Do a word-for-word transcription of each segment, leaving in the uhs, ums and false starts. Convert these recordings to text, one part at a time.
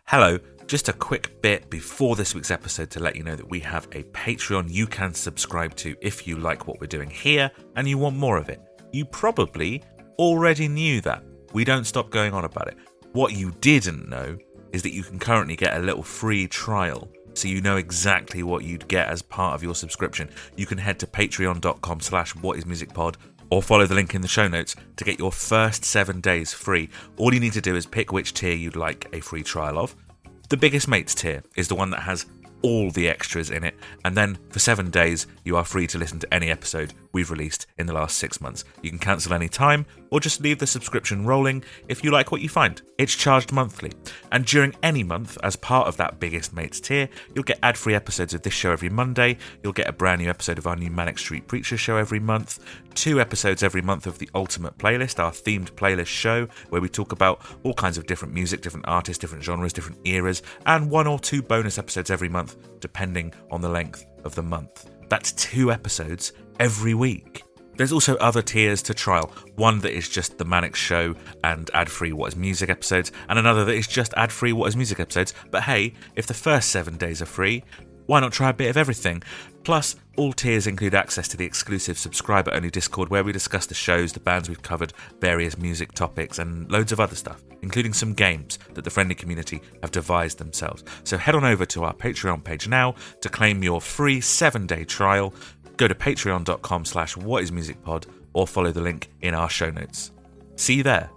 Hello, just a quick bit before this week's episode to let you know that we have a Patreon you can subscribe to if you like what we're doing here and you want more of it. You probably already knew that. We don't stop going on about it. What you didn't know is that you can currently get a little free trial, so you know exactly what you'd get as part of your subscription. You can head to patreon.com slash whatismusicpod or follow the link in the show notes to get your first seven days free. All you need to do is pick which tier you'd like a free trial of. The Biggest Mates tier is the one that has all the extras in it, and then for seven days you are free to listen to any episode we've released in the last six months. You can cancel any time or just leave the subscription rolling if you like what you find. It's charged monthly, and during any month, as part of that Biggest Mates tier, you'll get ad-free episodes of this show every Monday, you'll get a brand new episode of our new Manic Street Preacher show every month, two episodes every month of the Ultimate Playlist, our themed playlist show where we talk about all kinds of different music, different artists, different genres, different eras, and one or two bonus episodes every month depending on the length of the month. That's two episodes every week. There's also other tiers to trial. One that is just the Manic Show and ad-free What Is Music episodes, and another that is just ad-free What Is Music episodes. But hey, if the first seven days are free, why not try a bit of everything? Plus, all tiers include access to the exclusive subscriber-only Discord where we discuss the shows, the bands we've covered, various music topics, and loads of other stuff, including some games that the friendly community have devised themselves. So head on over to our Patreon page now to claim your free seven-day trial. Go to patreon.com slash whatismusicpod or follow the link in our show notes. See you there.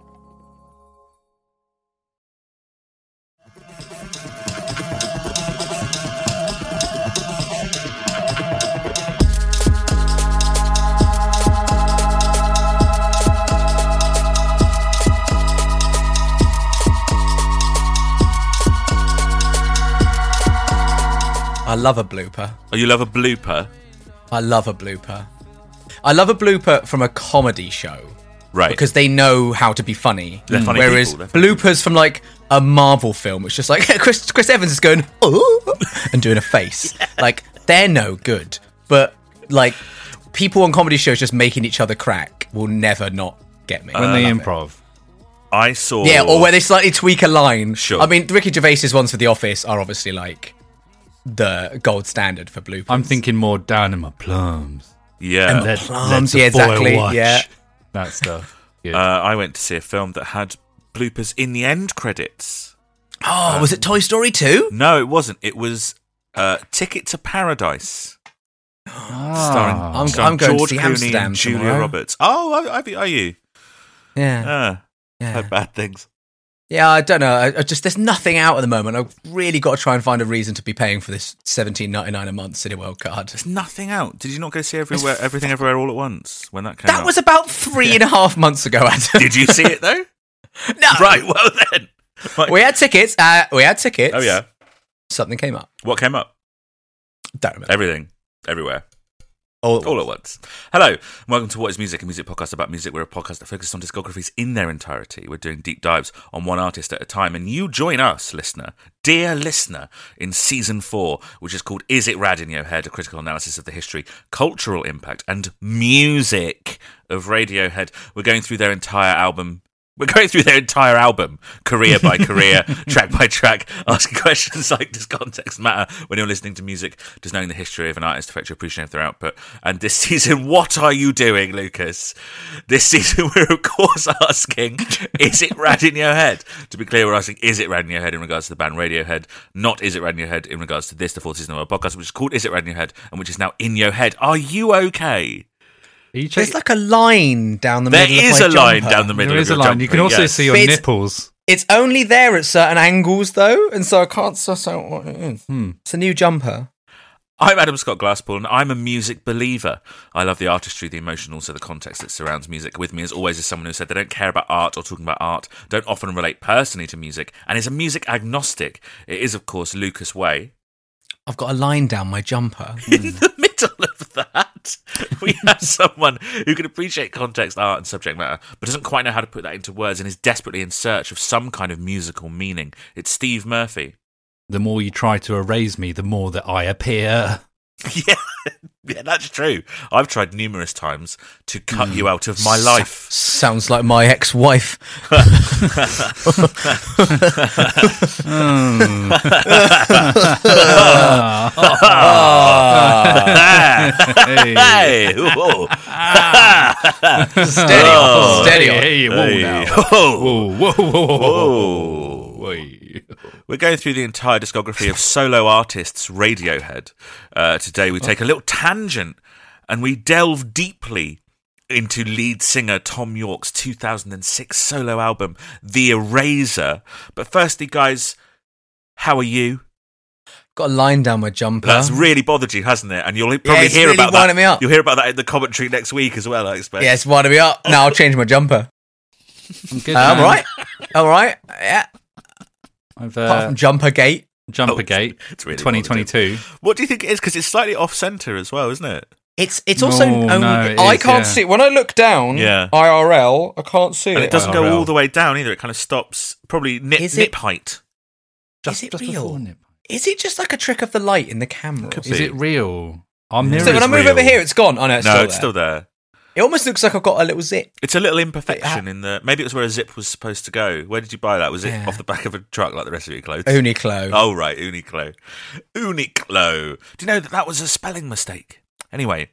I love a blooper. Oh, you love a blooper? I love a blooper. I love a blooper from a comedy show. Right. Because they know how to be funny. They're funny Whereas people, they're bloopers funny from like a Marvel film, it's just like Chris Chris Evans is going, oh, and doing a face. Yeah. Like, they're no good. But like, people on comedy shows just making each other crack will never not get me. When I they love improv. it. I saw... Yeah, or where they slightly tweak a line. Sure. I mean, Ricky Gervais's ones for The Office are obviously like the gold standard for bloopers. I'm thinking more down in my plums. Yeah. And Let, plums, let yeah, the boy exactly. watch. Yeah. That stuff. Good. Uh, I went to see a film that had bloopers in the end credits. Oh, was it Toy Story two? No, it wasn't. It was uh, Ticket to Paradise. Ah. Starring, I'm- starring I'm going to George see Clooney Amsterdam and Julia tomorrow. Roberts. Oh, I, I, are you? Yeah. Uh, yeah. Heard bad things. Yeah, I don't know. I, I just there's nothing out at the moment. I've really got to try and find a reason to be paying for this seventeen ninety-nine a month Cineworld card. There's nothing out. Did you not go see everywhere, everything everywhere all at once when that came That out? was about three Yeah. and a half months ago, Adam. Did you see it though? No. Right. Well then. Right. We had tickets. Uh, we had tickets. Oh yeah. Something came up. What came up? Don't remember. Everything. Everywhere. All, All at once. Hello, and welcome to What Is Music, a music podcast about music. We're a podcast that focuses on discographies in their entirety. We're doing deep dives on one artist at a time, and you join us, listener, dear listener, in season four, which is called Is It Rad in Your Head? A critical analysis of the history, cultural impact, and music of Radiohead. We're going through their entire album. We're going through their entire album, career by career, track by track, asking questions like, does context matter when you're listening to music? Does knowing the history of an artist affect your appreciation of their output? And this season, what are you doing, Lucas? This season, we're of course asking, is it rad in your head? To be clear, we're asking, is it rad in your head in regards to the band Radiohead? Not is it rad in your head in regards to this, the fourth season of our podcast, which is called Is It Rad in Your Head? And which is now in your head. Are you okay? You There's check- like a line down the There middle is of a my line jumper. down the middle there of is a your line. You jumper, can also yes. see your But it's- nipples. It's only there at certain angles, though, and so I can't suss out what it is. Hmm. It's a new jumper. I'm Adam Scott Glasspool, and I'm a music believer. I love the artistry, the emotion, also the context that surrounds music. With me, as always, is someone who said they don't care about art or talking about art, don't often relate personally to music, and is a music agnostic. It is, of course, Lucas Way. I've got a line down my jumper. In the middle of that, we have someone who can appreciate context, art, and subject matter, but doesn't quite know how to put that into words and is desperately in search of some kind of musical meaning. It's Steve Murphy. The more you try to erase me, the more that I appear. Yeah, yeah, that's true. I've tried numerous times to cut you out of my life. Sounds like my ex-wife. Hey, whoa. Steady on, steady on. Hey, whoa, Hey. now. Whoa. Whoa, whoa, whoa, Whoa. whoa. We're going through the entire discography of solo artists Radiohead. Uh, today we take a little tangent and we delve deeply into lead singer Tom York's two thousand six solo album, The Eraser. But firstly, guys, how are you? Got a line down my jumper. That's really bothered you, hasn't it? And you'll probably it's hear really about that. winding me up. You'll hear about that in the commentary next week as well, I expect. Yeah, it's winding me up. Now I'll change my jumper. I'm good. Uh, I'm man. right. All right. Yeah. I've Apart uh, from Jumper Gate. Jumpergate It's really twenty twenty-two. What do you think it is? Because it's slightly off-centre as well, isn't it? It's it's also No, only, no, it I is, can't yeah. see it. When I look down Yeah. I R L, I can't see And it. it doesn't I go R L. all the way down either. It kind of stops, probably nip, Is nip it- height. Is it real? before Nip. Is it just like a trick of the light in the camera? Could Is be. it real? Our mirror So when is I move real. over here, it's gone. Oh no, it's No, still it's there. still there. It almost looks like I've got a little zip. It's a little imperfection in the... Maybe it was where a zip was supposed to go. Where did you buy that? Was it Yeah. off the back of a truck like the rest of your clothes? Uniqlo. Oh, right, Uniqlo. Uniqlo. Do you know that that was a spelling mistake? Anyway,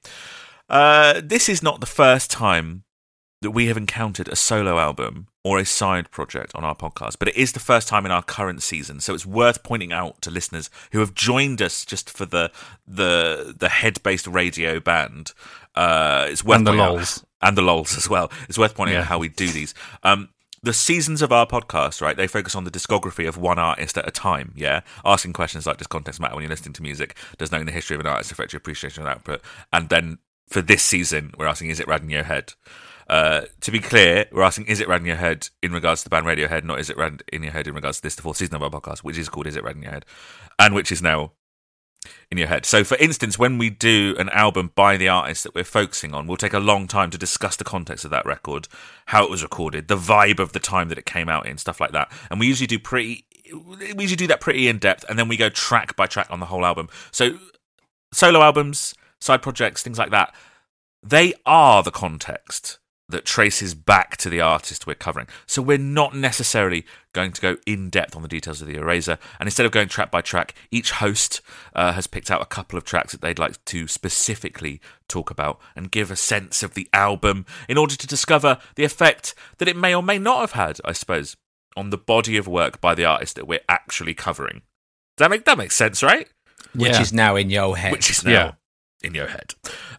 uh, this is not the first time that we have encountered a solo album or a side project on our podcast, but it is the first time in our current season, so it's worth pointing out to listeners who have joined us just for the the the head-based radio band. Uh, it's worth And the pointing out- lols. and the lols as well. It's worth pointing Yeah. out how we do these. Um, the seasons of our podcast, right, they focus on the discography of one artist at a time, yeah? Asking questions like, does context matter when you're listening to music? Does knowing the history of an artist affect your appreciation and output? And then for this season, we're asking, is it Rad in Your Head? Uh, to be clear, we're asking, is it Rad in Your Head in regards to the band Radiohead, not is it Rad in Your Head in regards to this, the fourth season of our podcast, which is called Is It Rad in Your Head? And which is now in your head. So, for instance, when we do an album by the artist that we're focusing on, we'll take a long time to discuss the context of that record, how it was recorded, the vibe of the time that it came out in, stuff like that. And we usually do pretty, we usually do that pretty in depth, and then we go track by track on the whole album. So, solo albums, side projects, things like that, they are the context that traces back to the artist we're covering. So we're not necessarily going to go in depth on the details of The Eraser. And instead of going track by track, each host uh, has picked out a couple of tracks that they'd like to specifically talk about and give a sense of the album in order to discover the effect that it may or may not have had, I suppose, on the body of work by the artist that we're actually covering. Does that make, that makes sense, right? Which Yeah. is now in your head. Which is now Yeah. in your head.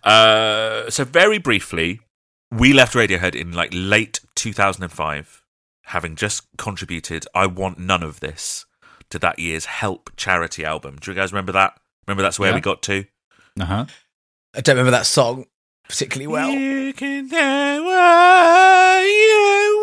Uh, so very briefly, we left Radiohead in like late two thousand five, having just contributed I Want None of This to that year's Help charity album. Do you guys remember that? Remember that's where Yeah. we got to? Uh-huh. I don't remember that song particularly well. You can say what you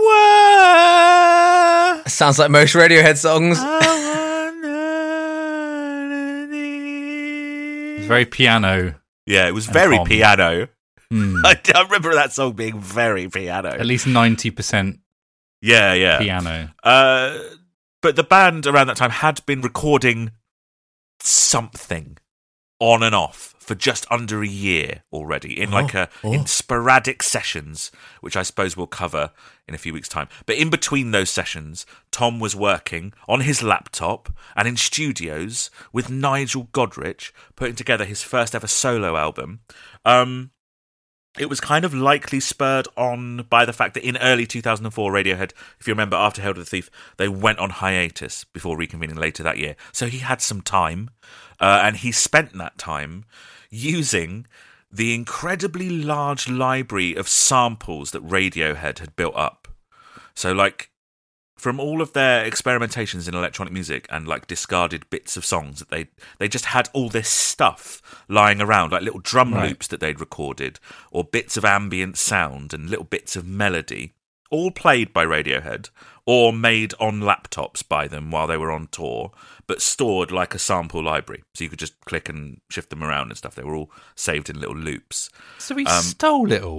want. Sounds like most Radiohead songs. I want none of these. It's very piano. Yeah, it was And very calm. piano. Hmm. I, I remember that song being very piano. At least ninety percent Yeah, yeah. piano. Uh, but the band around that time had been recording something on and off for just under a year already in like a oh. in sporadic sessions, which I suppose we'll cover in a few weeks' time. But in between those sessions, Tom was working on his laptop and in studios with Nigel Godrich, putting together his first ever solo album. Um, It was kind of likely spurred on by the fact that in early two thousand four, Radiohead, if you remember, after Hail to the Thief, they went on hiatus before reconvening later that year. So he had some time, uh, and he spent that time using the incredibly large library of samples that Radiohead had built up. So, like, from all of their experimentations in electronic music and like discarded bits of songs that they they just had all this stuff lying around, like little drum Right. loops that they'd recorded or bits of ambient sound and little bits of melody, all played by Radiohead or made on laptops by them while they were on tour, but stored like a sample library. So you could just click and shift them around and stuff. They were all saved in little loops. So he Um, stole it all.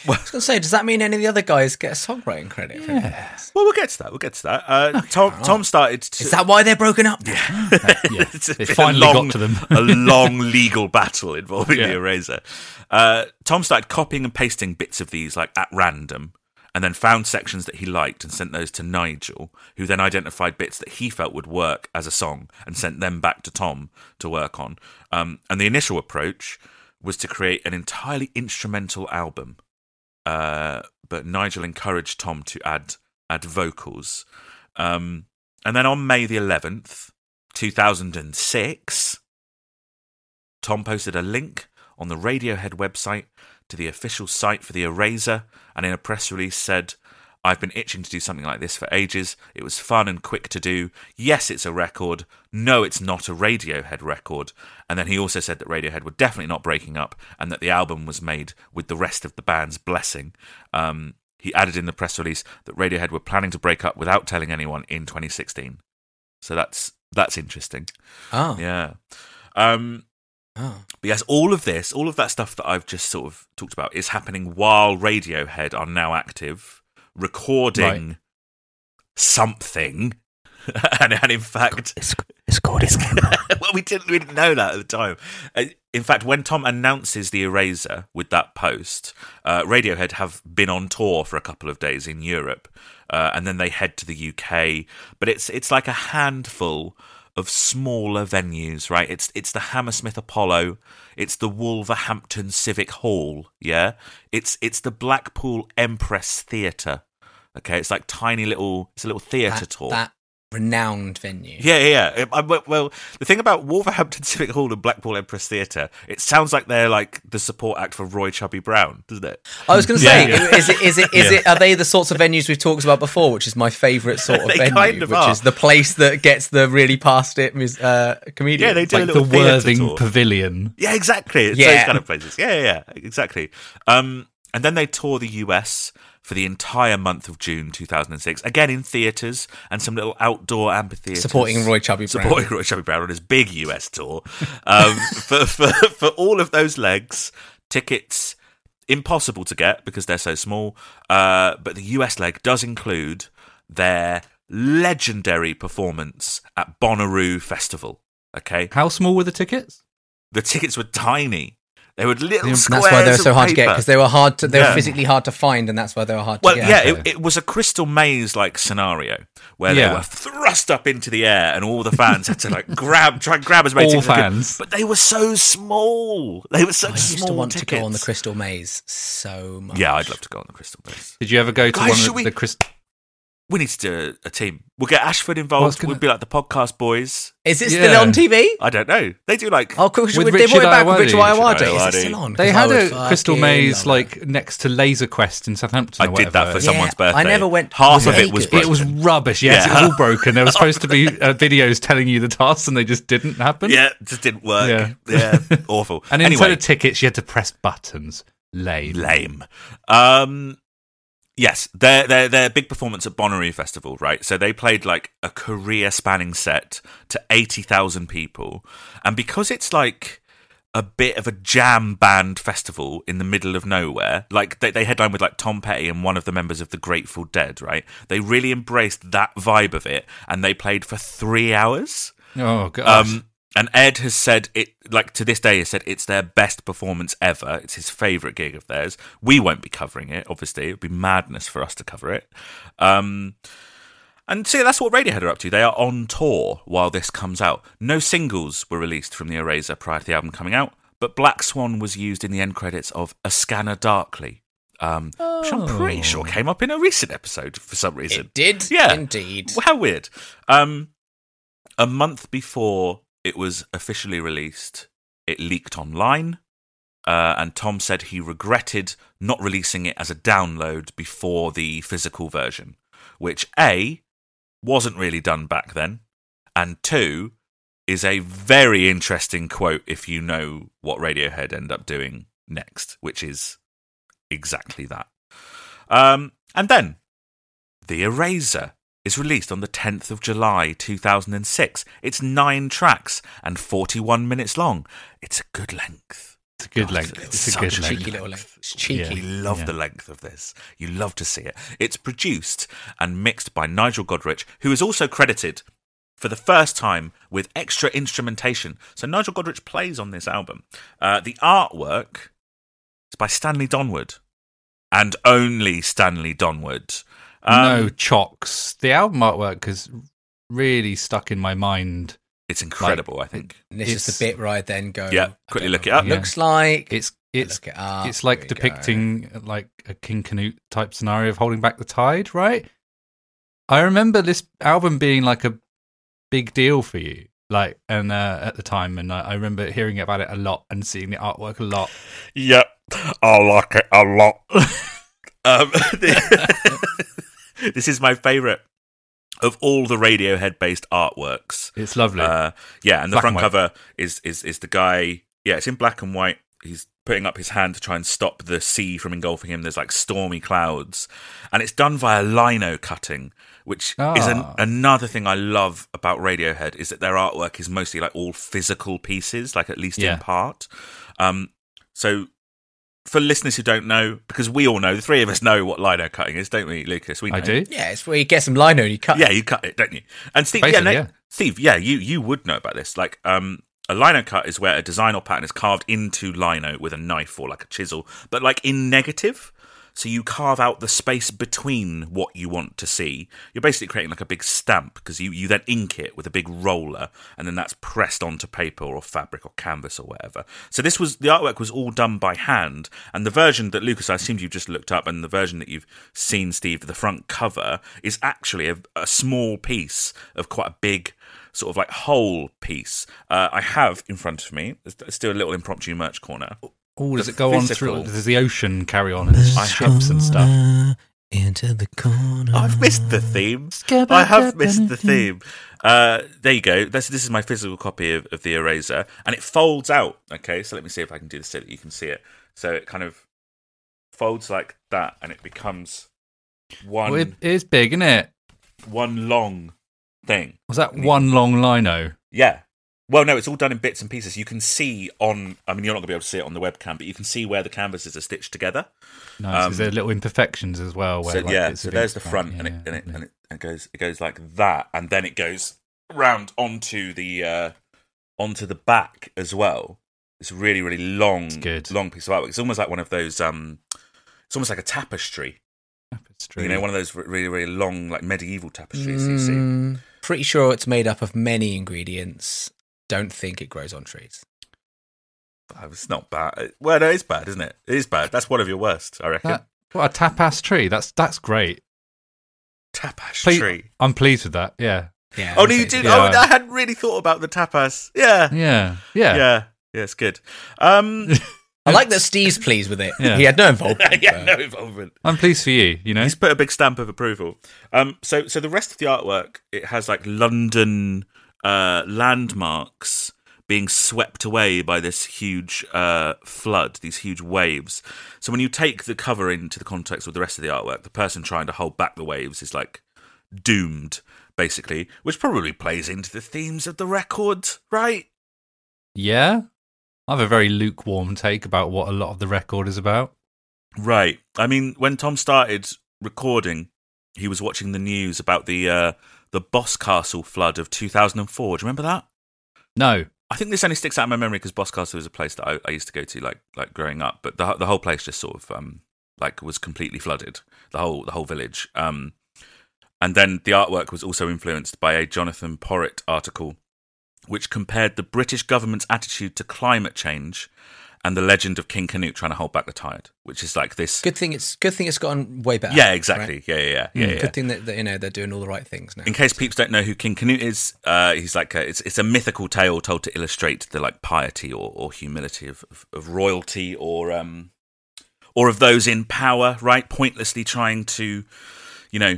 I was going to say, does that mean any of the other guys get a songwriting credit? For Yeah. Well, we'll get to that. We'll get to that. Uh, Tom, Tom started to. Is that why they're broken up? yeah. It's It been a finally long- got to them. a long legal battle involving Yeah. the Eraser. Uh, Tom started copying and pasting bits of these like at random, and then found sections that he liked and sent those to Nigel, who then identified bits that he felt would work as a song and sent them back to Tom to work on. Um, and the initial approach was to create an entirely instrumental album, uh, but Nigel encouraged Tom to add add vocals. Um, and then on May the eleventh, two thousand six, Tom posted a link on the Radiohead website to the official site for the Eraser, and in a press release said, "I've been itching to do something like this for ages. It was fun and quick to do. Yes, it's a record. No, it's not a Radiohead record." And then he also said that Radiohead were definitely not breaking up and that the album was made with the rest of the band's blessing. Um, he added in the press release that Radiohead were planning to break up without telling anyone in twenty sixteen. So that's that's interesting. Oh. Yeah. Um, Oh. but yes, all of this, all of that stuff that I've just sort of talked about is happening while Radiohead are now active, recording Right. something. and, and in fact, It's, it's called his camera. well, we didn't we didn't know that at the time. Uh, In fact, when Tom announces the Eraser with that post, uh, Radiohead have been on tour for a couple of days in Europe, uh, and then they head to the U K. But it's it's like a handful of smaller venues, right? It's it's the Hammersmith Apollo, it's the Wolverhampton Civic Hall, yeah. It's it's the Blackpool Empress Theatre. Okay, it's like tiny little, it's a little theatre that, tour. that renowned venue. Yeah, yeah, yeah. I, well, the thing about Wolverhampton Civic Hall and Blackpool Empress Theatre, it sounds like they're like the support act for Roy Chubby Brown, doesn't it? I was going to say, Yeah. is it is it is Yeah. it are they the sorts of venues we've talked about before, which is my favourite sort of They venue, kind of which are. is the place that gets the really past it mus- uh, comedians. Yeah, they do a Like little the theatre Worthing tour. Pavilion. Yeah, exactly. It's Yeah. those kind of places. Yeah, yeah, yeah, exactly. Um, and then they tour the U S for the entire month of June two thousand six, again in theatres and some little outdoor amphitheatres. Supporting Roy Chubby Brown. Supporting Roy Chubby Brown on his big U S tour. Um, for, for, for all of those legs, tickets, impossible to get because they're so small, uh, but the U S leg does include their legendary performance at Bonnaroo Festival. Okay, How small were the tickets? the tickets were tiny. They were little Yeah, squares. That's why they were so of hard to get, paper. because they were hard to, they Yeah. were physically hard to find, and that's why they were hard Well, to yeah, get. it, it was a Crystal Maze like scenario where they Yeah. were thrust up into the air, and all the fans had to like grab, try and grab as many All tickets as they could. fans. But they were so small. They were such I used small to want tickets. to go on the Crystal Maze so much. Yeah, I'd love to go on the Crystal Maze. Did you ever go to Guys, one should of we- the Chris? We need to do a team. We'll get Ashford I was involved. gonna- We'll be like the podcast boys. Is it Yeah. still on T V? I don't know. They do like. Oh, cool. They With brought Richard it back with Richard Ayoade. Ayoade. Is Ayoade. it still on? They 'Cause had I would a Crystal fucking Maze love like it. next to Laser Quest in Southampton. I or did that whatever. for someone's Yeah, I birthday. never went- Half was of it it was good? broken. It was rubbish. Yes, Yeah. it was all broken. There was supposed to be uh, videos telling you the tasks, and they just didn't happen. Yeah, it just didn't work. Yeah. Yeah, awful. And anyway, instead of tickets, you had to press buttons. Lame. lame. Um, yes, their their their big performance at Bonnaroo Festival, right? So they played like a career-spanning set to eighty thousand people, and because it's like a bit of a jam band festival in the middle of nowhere, like they they headline with like Tom Petty and one of the members of the Grateful Dead, right? They really embraced that vibe of it, and they played for three hours. Oh god. Um, and Ed has said it, like to this day, has said it's their best performance ever. It's his favourite gig of theirs. We won't be covering it, obviously. It would be madness for us to cover it. Um, and so that's what Radiohead are up to. They are on tour while this comes out. No singles were released from the Eraser prior to the album coming out, but Black Swan was used in the end credits of A Scanner Darkly, um, which I'm pretty sure came up in a recent episode for some reason. It did, Yeah. indeed. How weird. Um, a month before it was officially released, it leaked online, uh, and Tom said he regretted not releasing it as a download before the physical version, which A, wasn't really done back then, and two, is a very interesting quote if you know what Radiohead end up doing next, which is exactly that. Um, and then, The Eraser is released on the tenth of July two thousand six. It's nine tracks and forty-one minutes long. It's a good length. It's a good God, length. it's It's a such good a length. Cheeky little length. It's cheeky. We love Yeah. the length of this. You love to see it. It's produced and mixed by Nigel Godrich, who is also credited for the first time with extra instrumentation. So Nigel Godrich plays on this album. Uh, the artwork is by Stanley Donwood, and only Stanley Donwood. Um, no chocks. The album artwork has really stuck in my mind. It's incredible, I think. And this is It's- the bit where I then go. Yeah, I quickly don't look know it what up. Looks like. It's it's look it up. it's like Here we go. depicting like a King Canute type scenario of holding back the tide, right? I remember this album being like a big deal for you, like, and uh, at the time, and I, I remember hearing about it a lot and seeing the artwork a lot. Yep, I like it a lot. um, this is my favourite of all the Radiohead-based artworks. It's lovely. Uh, yeah, and the Black front and white. cover is, is is the guy. Yeah, it's in black and white. He's putting up his hand to try and stop the sea from engulfing him. There's like stormy clouds, and it's done via lino cutting, which is an, Ah. another thing I love about Radiohead is that their artwork is mostly like all physical pieces, like at least Yeah. in part. Um, so. For listeners who don't know, because we all know, the three of us know what lino cutting is, don't we, Lucas? We know. I do. Yeah, it's where you get some lino and you cut. Yeah, you cut it, don't you? And Steve, yeah, Basically, no, yeah. Steve, yeah, you you would know about this. Like, um, a lino cut is where a design or pattern is carved into lino with a knife or like a chisel, but like in negative. So you carve out the space between what you want to see. You're basically creating like a big stamp because you, you then ink it with a big roller, and then that's pressed onto paper or fabric or canvas or whatever. So this was the artwork was all done by hand, and the version that Lucas, I assumed you've just looked up, and the version that you've seen, Steve, the front cover is actually a, a small piece of quite a big sort of like whole piece. Uh, I have in front of me. Let's, let's do a little impromptu merch corner. Oh, does The it go on physical- through? Does the ocean carry on and ships and stuff? Into the corner. I've missed the theme. I have missed the theme. Uh, there you go. This, this is my physical copy of, of the Eraser, and it folds out. Okay, so let me see if I can do this so that you can see it. So it kind of folds like that, and it becomes one Well, it is big, isn't it? one long thing. Was that one long lino? Yeah. Well, no, it's all done in bits and pieces. You can see on. I mean, you're not going to be able to see it on the webcam, but you can see where the canvases are stitched together. Nice. Um, Is there little imperfections as well? Where, So like, yeah, bits so of there's ink- the front, right, and, yeah, it, and, it, lovely. and it and it goes it goes like that, and then it goes round onto the uh, onto the back as well. It's a really really long, good. long piece of artwork. It's almost like one of those. Um, it's almost like a tapestry. Tapestry. You know, one of those really really long like medieval tapestries you see. Mm, pretty sure it's made up of many ingredients. Don't think it grows on trees. Oh, it's not bad. Well, no, it's bad, isn't it? It is bad. That's one of your worst, I reckon. That, what a tapas tree. That's that's great. Tapestry. Please- I'm pleased with that. Yeah. Yeah. Oh, no, you okay. did. Yeah. Oh, I hadn't really thought about the tapas. Yeah, Yeah. Yeah. yeah, yeah. It's good. Um, I like that Steve's pleased with it. Yeah. He had no involvement. yeah, but- no involvement. I'm pleased for you. You know. He's put a big stamp of approval. Um, so, so the rest of the artwork, it has like London uh, landmarks being swept away by this huge uh, flood, these huge waves. So when you take the cover into the context with the rest of the artwork, the person trying to hold back the waves is like doomed, basically, which probably plays into the themes of the record, right? Yeah. I have a very lukewarm take about what a lot of the record is about. Right. I mean, when Tom started recording, he was watching the news about the uh, the Boscastle flood of two thousand four. Do you remember that? No. I think this only sticks out in my memory because Boscastle was a place that I, I used to go to, like like growing up. But the the whole place just sort of um like was completely flooded. The whole the whole village. Um, and then the artwork was also influenced by a Jonathan Porritt article, which compared the British government's attitude to climate change and the legend of King Canute trying to hold back the tide, which is like this. Good thing it's good thing it's gotten way better. Yeah, exactly. right? Yeah, yeah, yeah, yeah, Mm, yeah. Good thing that, that you know they're doing all the right things now. In case peeps don't know who King Canute is, uh, he's like a, it's it's a mythical tale told to illustrate the like piety or, or humility of, of, of royalty or um or of those in power, right? Pointlessly trying to, you know,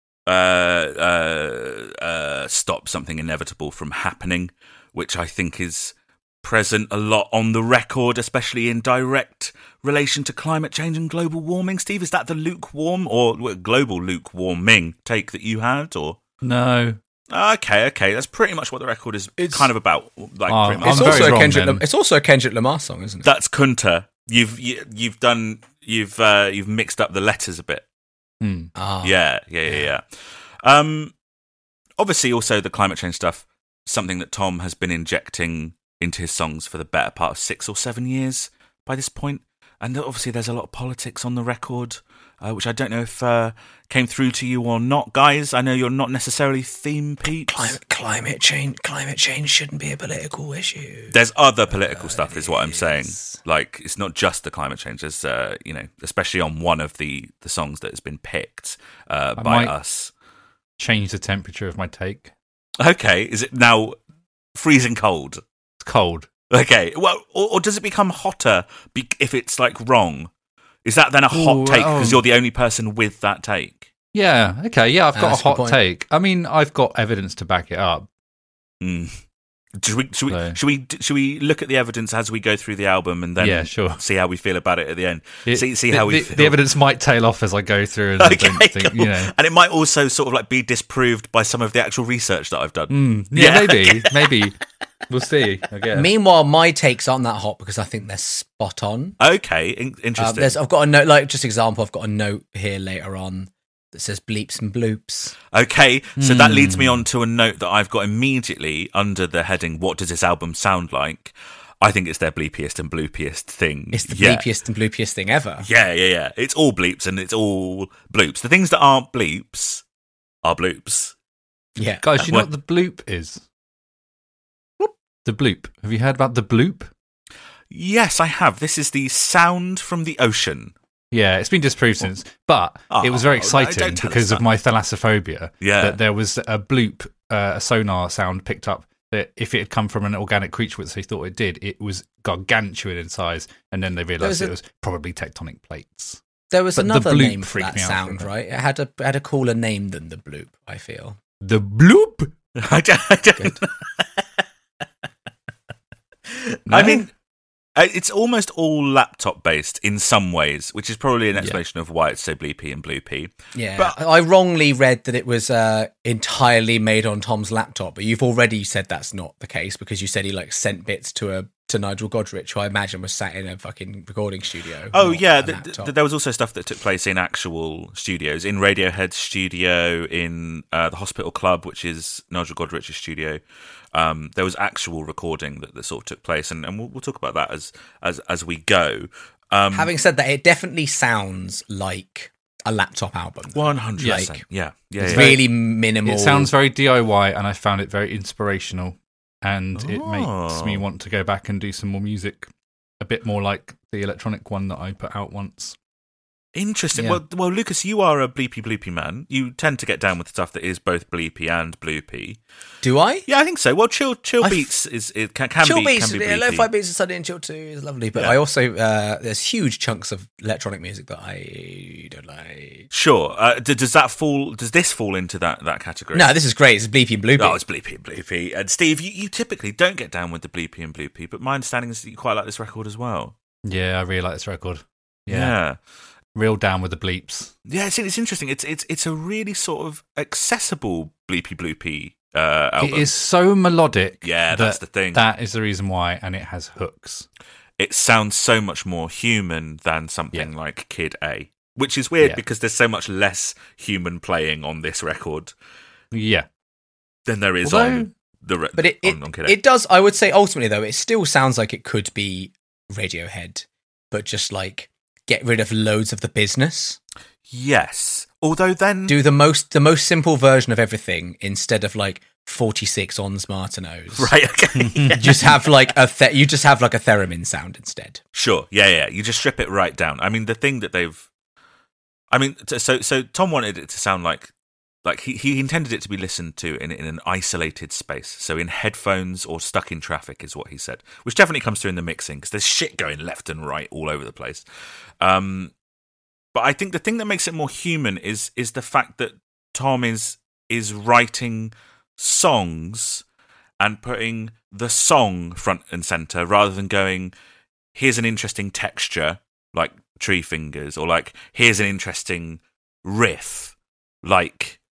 uh, uh, uh, stop something inevitable from happening, which I think is present a lot on the record, especially in direct relation to climate change and global warming. Steve, is that the lukewarm or well, global lukewarming take that you had, or? No. Okay, okay, that's pretty much what the record is It's- kind of about. Like, Oh, pretty much. It's I'm also very a wrong, Kendrick. then. Lam- it's also a Kendrick Lamar song, isn't it? That's Kunta. You've you, you've done you've uh, you've mixed up the letters a bit. Hmm. Ah. Yeah, yeah, yeah, yeah. Um, obviously, also the climate change stuff, something that Tom has been injecting into his songs for the better part of six or seven years by this point. And obviously, there's a lot of politics on the record, uh, which I don't know if uh, came through to you or not, guys. I know you're not necessarily theme peeps. Climate, climate change. Climate change shouldn't be a political issue. There's other political stuff, it is what I'm saying. is. Like, it's not just the climate change. There's, uh, you know, especially on one of the, the songs that has been picked uh, I by might- us. Change the temperature of my take. Okay, is it now freezing cold? It's cold. Okay, well, or, or does it become hotter be- if it's like wrong? Is that then a hot Ooh, take because um, you're the only person with that take? Yeah. Okay. Yeah, I've Ah, got that's a a good hot point. take. I mean, I've got evidence to back it up. Mm. Should we should we, So- should we should we look at the evidence as we go through the album and then Yeah, sure. see how we feel about it at the end? It- see see the, how we the, feel. the evidence might tail off as I go through, and I Okay, don't think cool. you know. And it might also sort of like be disproved by some of the actual research that I've done. Mm, yeah, Yeah, maybe, maybe we'll see. I guess. Meanwhile, my takes aren't that hot because I think they're spot on. Okay, in- Uh, interesting. there's, I've got a note, like just example. I've got a note here later on that says bleeps and bloops. Okay, so that leads Hmm. me on to a note that I've got immediately under the heading, what does this album sound like? I think it's their bleepiest and bloopiest thing. It's the yeah. bleepiest and bloopiest thing ever. Yeah, yeah, yeah. It's all bleeps and it's all bloops. The things that aren't bleeps are bloops. Yeah. Guys, you know What- what the bloop is? The bloop. Have you heard about the bloop? Yes, I have. This is the sound from the ocean. Yeah, it's been disproved since, but Oh, it was very no, exciting don't tell us because that. of my thalassophobia. Yeah. That there was a bloop, uh, a sonar sound picked up that if it had come from an organic creature, which they thought it did, it was gargantuan in size, and then they realised a- it was probably tectonic plates. There was But the another bloop name for freaked that me out for a sound, bit. right? It had a had a cooler name than the bloop, I feel. The bloop. I don't, I, don't, I No? mean, uh, it's almost all laptop based in some ways, which is probably an explanation of why it's so bleepy and bloopy. Yeah. But- I wrongly read that it was uh, entirely made on Tom's laptop, but you've already said that's not the case because you said he like sent bits to a to Nigel Godrich, who I imagine was sat in a fucking recording studio. Oh not yeah, a th- laptop. th- there was also stuff that took place in actual studios, in Radiohead's studio, in uh, the Hospital Club, which is Nigel Godrich's studio. Um, there was actual recording that, that sort of took place, and, and we'll, we'll talk about that as as as we go. Um, Having said that, it definitely sounds like a laptop album. One hundred Like, percent, yeah, yeah, It's yeah. really minimal. It sounds very D I Y, and I found it very inspirational, and it makes Oh. me want to go back and do some more music, a bit more like the electronic one that I put out once. Interesting. Yeah. Well, well, Lucas, you are a bleepy bloopy man. You tend to get down with stuff that is both bleepy and bloopy. Do I? Yeah, I think so. Well, chill, chill I f- beats is it can, can Chill be beats, can be yeah, bleepy. lo-fi beats, and Sunday and chill too is lovely. But Yeah. I also uh, there's huge chunks of electronic music that I don't like. Sure. Uh, d- does that fall? Does this fall into that that category? No, this is great. It's bleepy and bloopy. Oh, it's bleepy and bloopy. And Steve, you, you typically don't get down with the bleepy and bloopy, but my understanding is that you quite like this record as well. Yeah, I really like this record. Yeah, Yeah. real down with the bleeps. Yeah, it's, it's interesting. It's it's it's a really sort of accessible bleepy bloopy uh, album. It is so melodic. Yeah, that that's the thing. That is the reason why, and it has hooks. It sounds so much more human than something Yeah. like Kid A, which is weird Yeah. because there's so much less human playing on this record Yeah, than there is Although- on the re- But it it, on, on Kid A. it does. I would say ultimately though, it still sounds like it could be Radiohead, but just like get rid of loads of the business. Yes. Although then Do the most the most simple version of everything instead of like forty-six Ons Martineaus. right, okay. You just have like a the- you just have like a theremin sound instead. Sure. Yeah, yeah. You just strip it right down. I mean, the thing that they've, I mean, t- so so Tom wanted it to sound like, like he, he intended it to be listened to in in an isolated space. So in headphones or stuck in traffic is what he said, which definitely comes through in the mixing because there's shit going left and right all over the place. Um, but I think the thing that makes it more human is is the fact that Tom is is writing songs and putting the song front and center rather than going, here's an interesting texture like Tree Fingers, or like here's an interesting riff like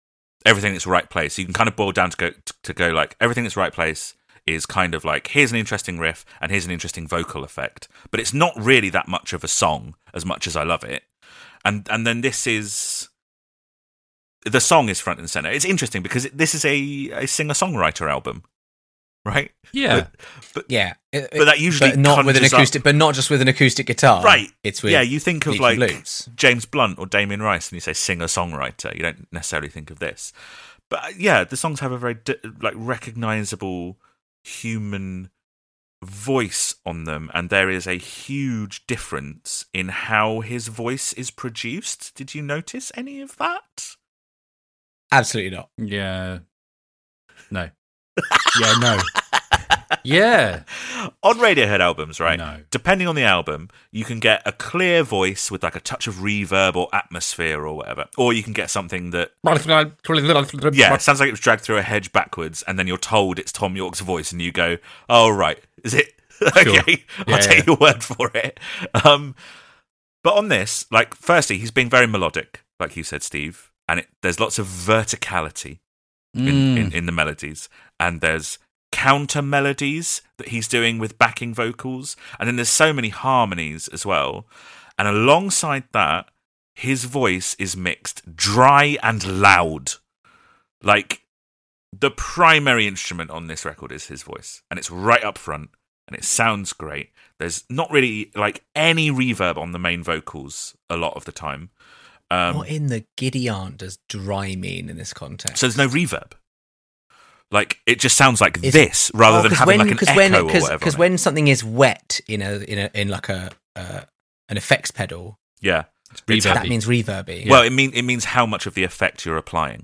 everything that's right place. You can kind of boil down to go to go like everything that's right place is kind of like, here's an interesting riff and here's an interesting vocal effect, but it's not really that much of a song as much as I love it. And and then this is, the song is front and center. It's interesting because it, this is a, a singer-songwriter album, right? Yeah, but, but yeah, it, but that usually but not with an acoustic, up, but not just with an acoustic guitar, right? It's with yeah. You think of like flutes. James Blunt or Damien Rice, and you say singer-songwriter. You don't necessarily think of this, but uh, yeah, the songs have a very di- like recognizable human voice on them, and there is a huge difference in how his voice is produced. Did you notice any of that? Absolutely not. Yeah. No. Yeah, no. Yeah. On Radiohead albums, right? No. Depending on the album, you can get a clear voice with like a touch of reverb or atmosphere or whatever. Or you can get something that, yeah, it sounds like it was dragged through a hedge backwards, and then you're told it's Tom York's voice, and you go, oh, right, is it? Sure. Okay, Yeah, I'll take yeah. your word for it. Um, but on this, like, firstly, he's being very melodic, like you said, Steve, and it, there's lots of verticality in, Mm. in, in the melodies, and there's counter melodies that he's doing with backing vocals, and then there's so many harmonies as well. And alongside that, his voice is mixed dry and loud. Like, the primary instrument on this record is his voice, and it's right up front, and it sounds great. There's not really like any reverb on the main vocals a lot of the time. Um, What in the giddy aunt does dry mean in this context? so there's no reverb. Like, it just sounds like It's- this rather Oh, than 'cause having when, like an 'cause echo when, or cause, whatever. Because on it. when something is wet in a in a in like a uh, an effects pedal, yeah, it's reverb. that means reverby. Well, it mean it means how much of the effect you're applying.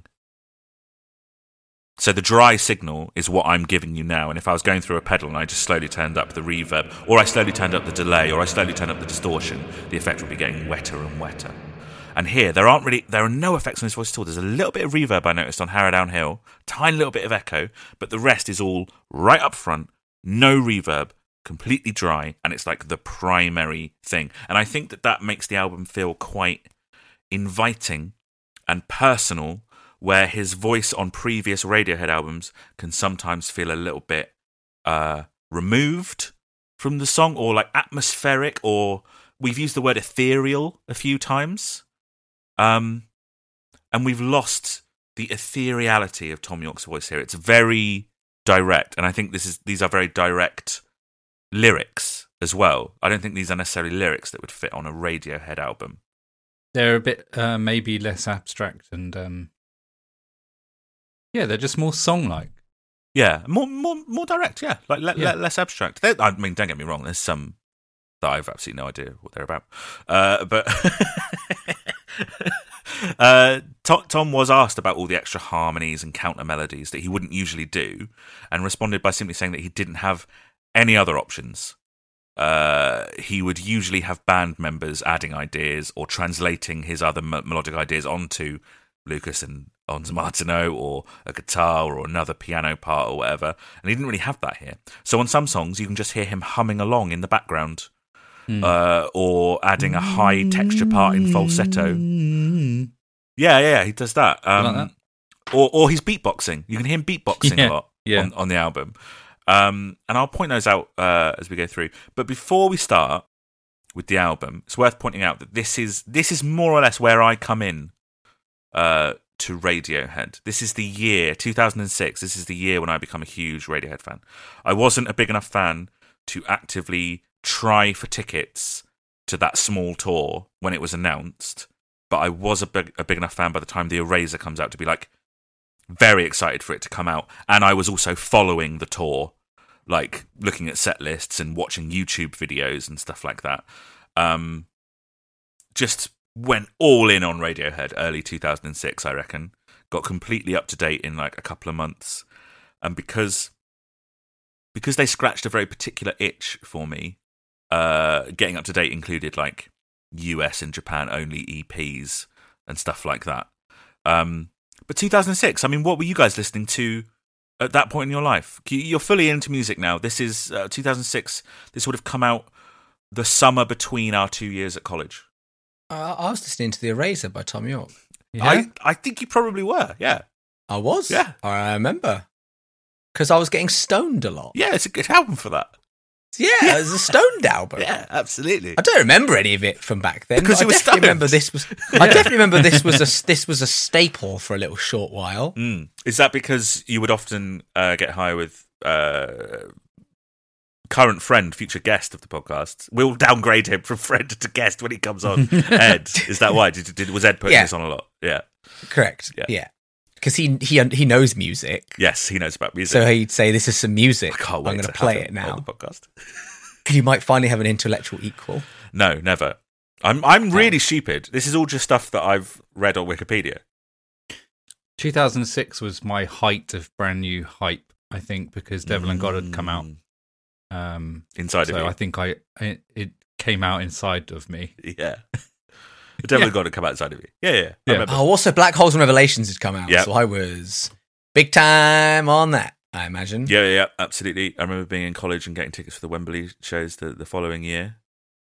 So the dry signal is what I'm giving you now, and if I was going through a pedal and I just slowly turned up the reverb, or I slowly turned up the delay, or I slowly turned up the distortion, the effect would be getting wetter and wetter. And here, there aren't really, there are no effects on his voice at all. There's a little bit of reverb I noticed on Harrow Downhill, tiny little bit of echo, but the rest is all right up front, no reverb, completely dry, and it's like the primary thing. And I think that that makes the album feel quite inviting and personal, where his voice on previous Radiohead albums can sometimes feel a little bit uh, removed from the song, or like atmospheric, or we've used the word ethereal a few times. Um, and we've lost the ethereality of Tom York's voice here. It's very direct, and I think this is these are very direct lyrics as well. I don't think these are necessarily lyrics that would fit on a Radiohead album. They're a bit uh, maybe less abstract and um, yeah, they're just more song-like. Yeah, more more more direct. Yeah, like le- Yeah. le- less abstract. They, I mean, don't get me wrong. There's some that I've absolutely no idea what they're about. Uh, but uh, Tom, Tom was asked about all the extra harmonies and counter melodies that he wouldn't usually do, and responded by simply saying that he didn't have any other options. Uh, he would usually have band members adding ideas or translating his other m- melodic ideas onto Lucas and Ons Martineau, or a guitar or another piano part or whatever, and he didn't really have that here. So on some songs you can just hear him humming along in the background, Mm. uh, or adding a high texture part in falsetto. Yeah, yeah, yeah, he does that. Um, like that? Or or he's beatboxing. You can hear him beatboxing Yeah, a lot yeah. on, on the album. Um, and I'll point those out uh, as we go through. But before we start with the album, it's worth pointing out that this is this is more or less where I come in uh, to Radiohead. This is the year, two thousand six. This is the year when I become a huge Radiohead fan. I wasn't a big enough fan to actively try for tickets to that small tour when it was announced, but I was a big, a big enough fan by the time the Eraser comes out to be like very excited for it to come out. And I was also following the tour, like looking at set lists and watching YouTube videos and stuff like that. Um, just went all in on Radiohead early two thousand six, I reckon. Got completely up to date in like a couple of months. And because because they scratched a very particular itch for me, uh, getting up to date included like U S and Japan only E Ps and stuff like that. Um, but two thousand six, I mean, what were you guys listening to at that point in your life? You're fully into music now. This is uh, two thousand six. This would have come out the summer between our two years at college. Uh, I was listening to The Eraser by Tom York. Yeah? I, I think you probably were, yeah. I was. Yeah. I remember. Because I was getting stoned a lot. Yeah, it's a good album for that. Yeah, it was a stoned album. Yeah, absolutely. I don't remember any of it from back then. Because but it was I definitely stoned. remember this was. I definitely remember this was a this was a staple for a little short while. Mm. Is that because you would often uh, get high with uh, current friend, future guest of the podcast? We'll downgrade him from friend to guest when he comes on. Ed, is that why? Did, did was Ed putting Yeah. this on a lot? Yeah. Correct. Yeah. Yeah. Because he he he knows music, Yes, he knows about music. so he'd say, "This is some music. I can't wait I'm going to to play have it him on now." the podcast. You might finally have an intellectual equal. No, never. I'm I'm really stupid. This is all just stuff that I've read on Wikipedia. two thousand six was my height of brand new hype, I think, because Devil and God had come out. Mm. Um, Inside so of you. I think I it, it came out inside of me. Yeah. The Devil Yeah. and God had come outside of you. Yeah, yeah. I Yeah. remember. Oh, also Black Holes and Revelations had come out, Yep. so I was big time on that. I imagine. Yeah, yeah, yeah, absolutely. I remember being in college and getting tickets for the Wembley shows the, the following year.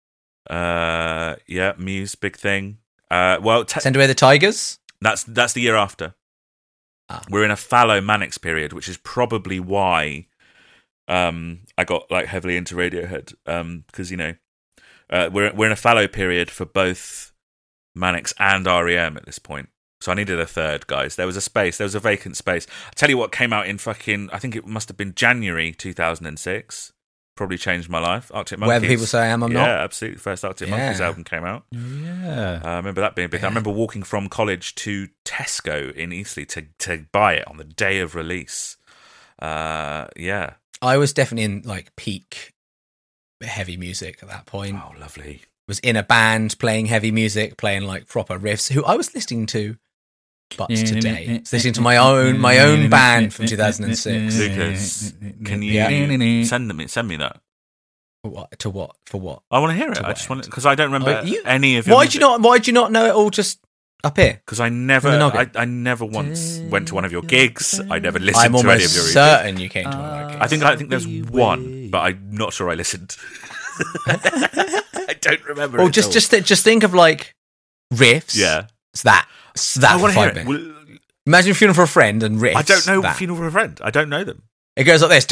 Uh, yeah, Muse, big thing. Uh, well, te- Send Away the Tigers. that's that's the year after. Ah. We're in a fallow Mannix period, which is probably why um, I got like heavily into Radiohead because you know uh, we're we're in a fallow period for both Mannix and R E M at this point. So I needed a third, guys. There was a space. There was a vacant space. I tell you what came out in fucking, I think it must have been January two thousand six. Probably changed my life. Arctic Monkeys. Wherever people say I am, I'm yeah, not. absolutely. First Arctic Yeah. Monkeys album came out. Yeah. Uh, I remember that being big. I Yeah. remember walking from college to Tesco in Eastleigh to, to buy it on the day of release. Uh, yeah. I was definitely in like peak heavy music at that point. Oh, lovely. Was in a band playing heavy music, playing like proper riffs. Who I was listening to, but today, I was listening to my own my own band from two thousand six. Lucas, can you Yeah. send me send me that? What to what for what? I want to hear it. To I what just end? want because I don't remember Oh, you- any of your Why'd you not? Why'd you not know it all just up here? Because I never, In the I, noggin? I never once went to one of your gigs. I never listened I'm to any of almost your. certain you came to one of our I gigs. think I think there's one, but I'm not sure I listened. I don't remember. Or it just at all. just th- just think of like riffs. yeah. it's that. It's that I for want to hear five it. minutes. Well, Imagine Funeral for a Friend and riffs. I don't know that. Funeral for a Friend. I don't know them. It goes like this.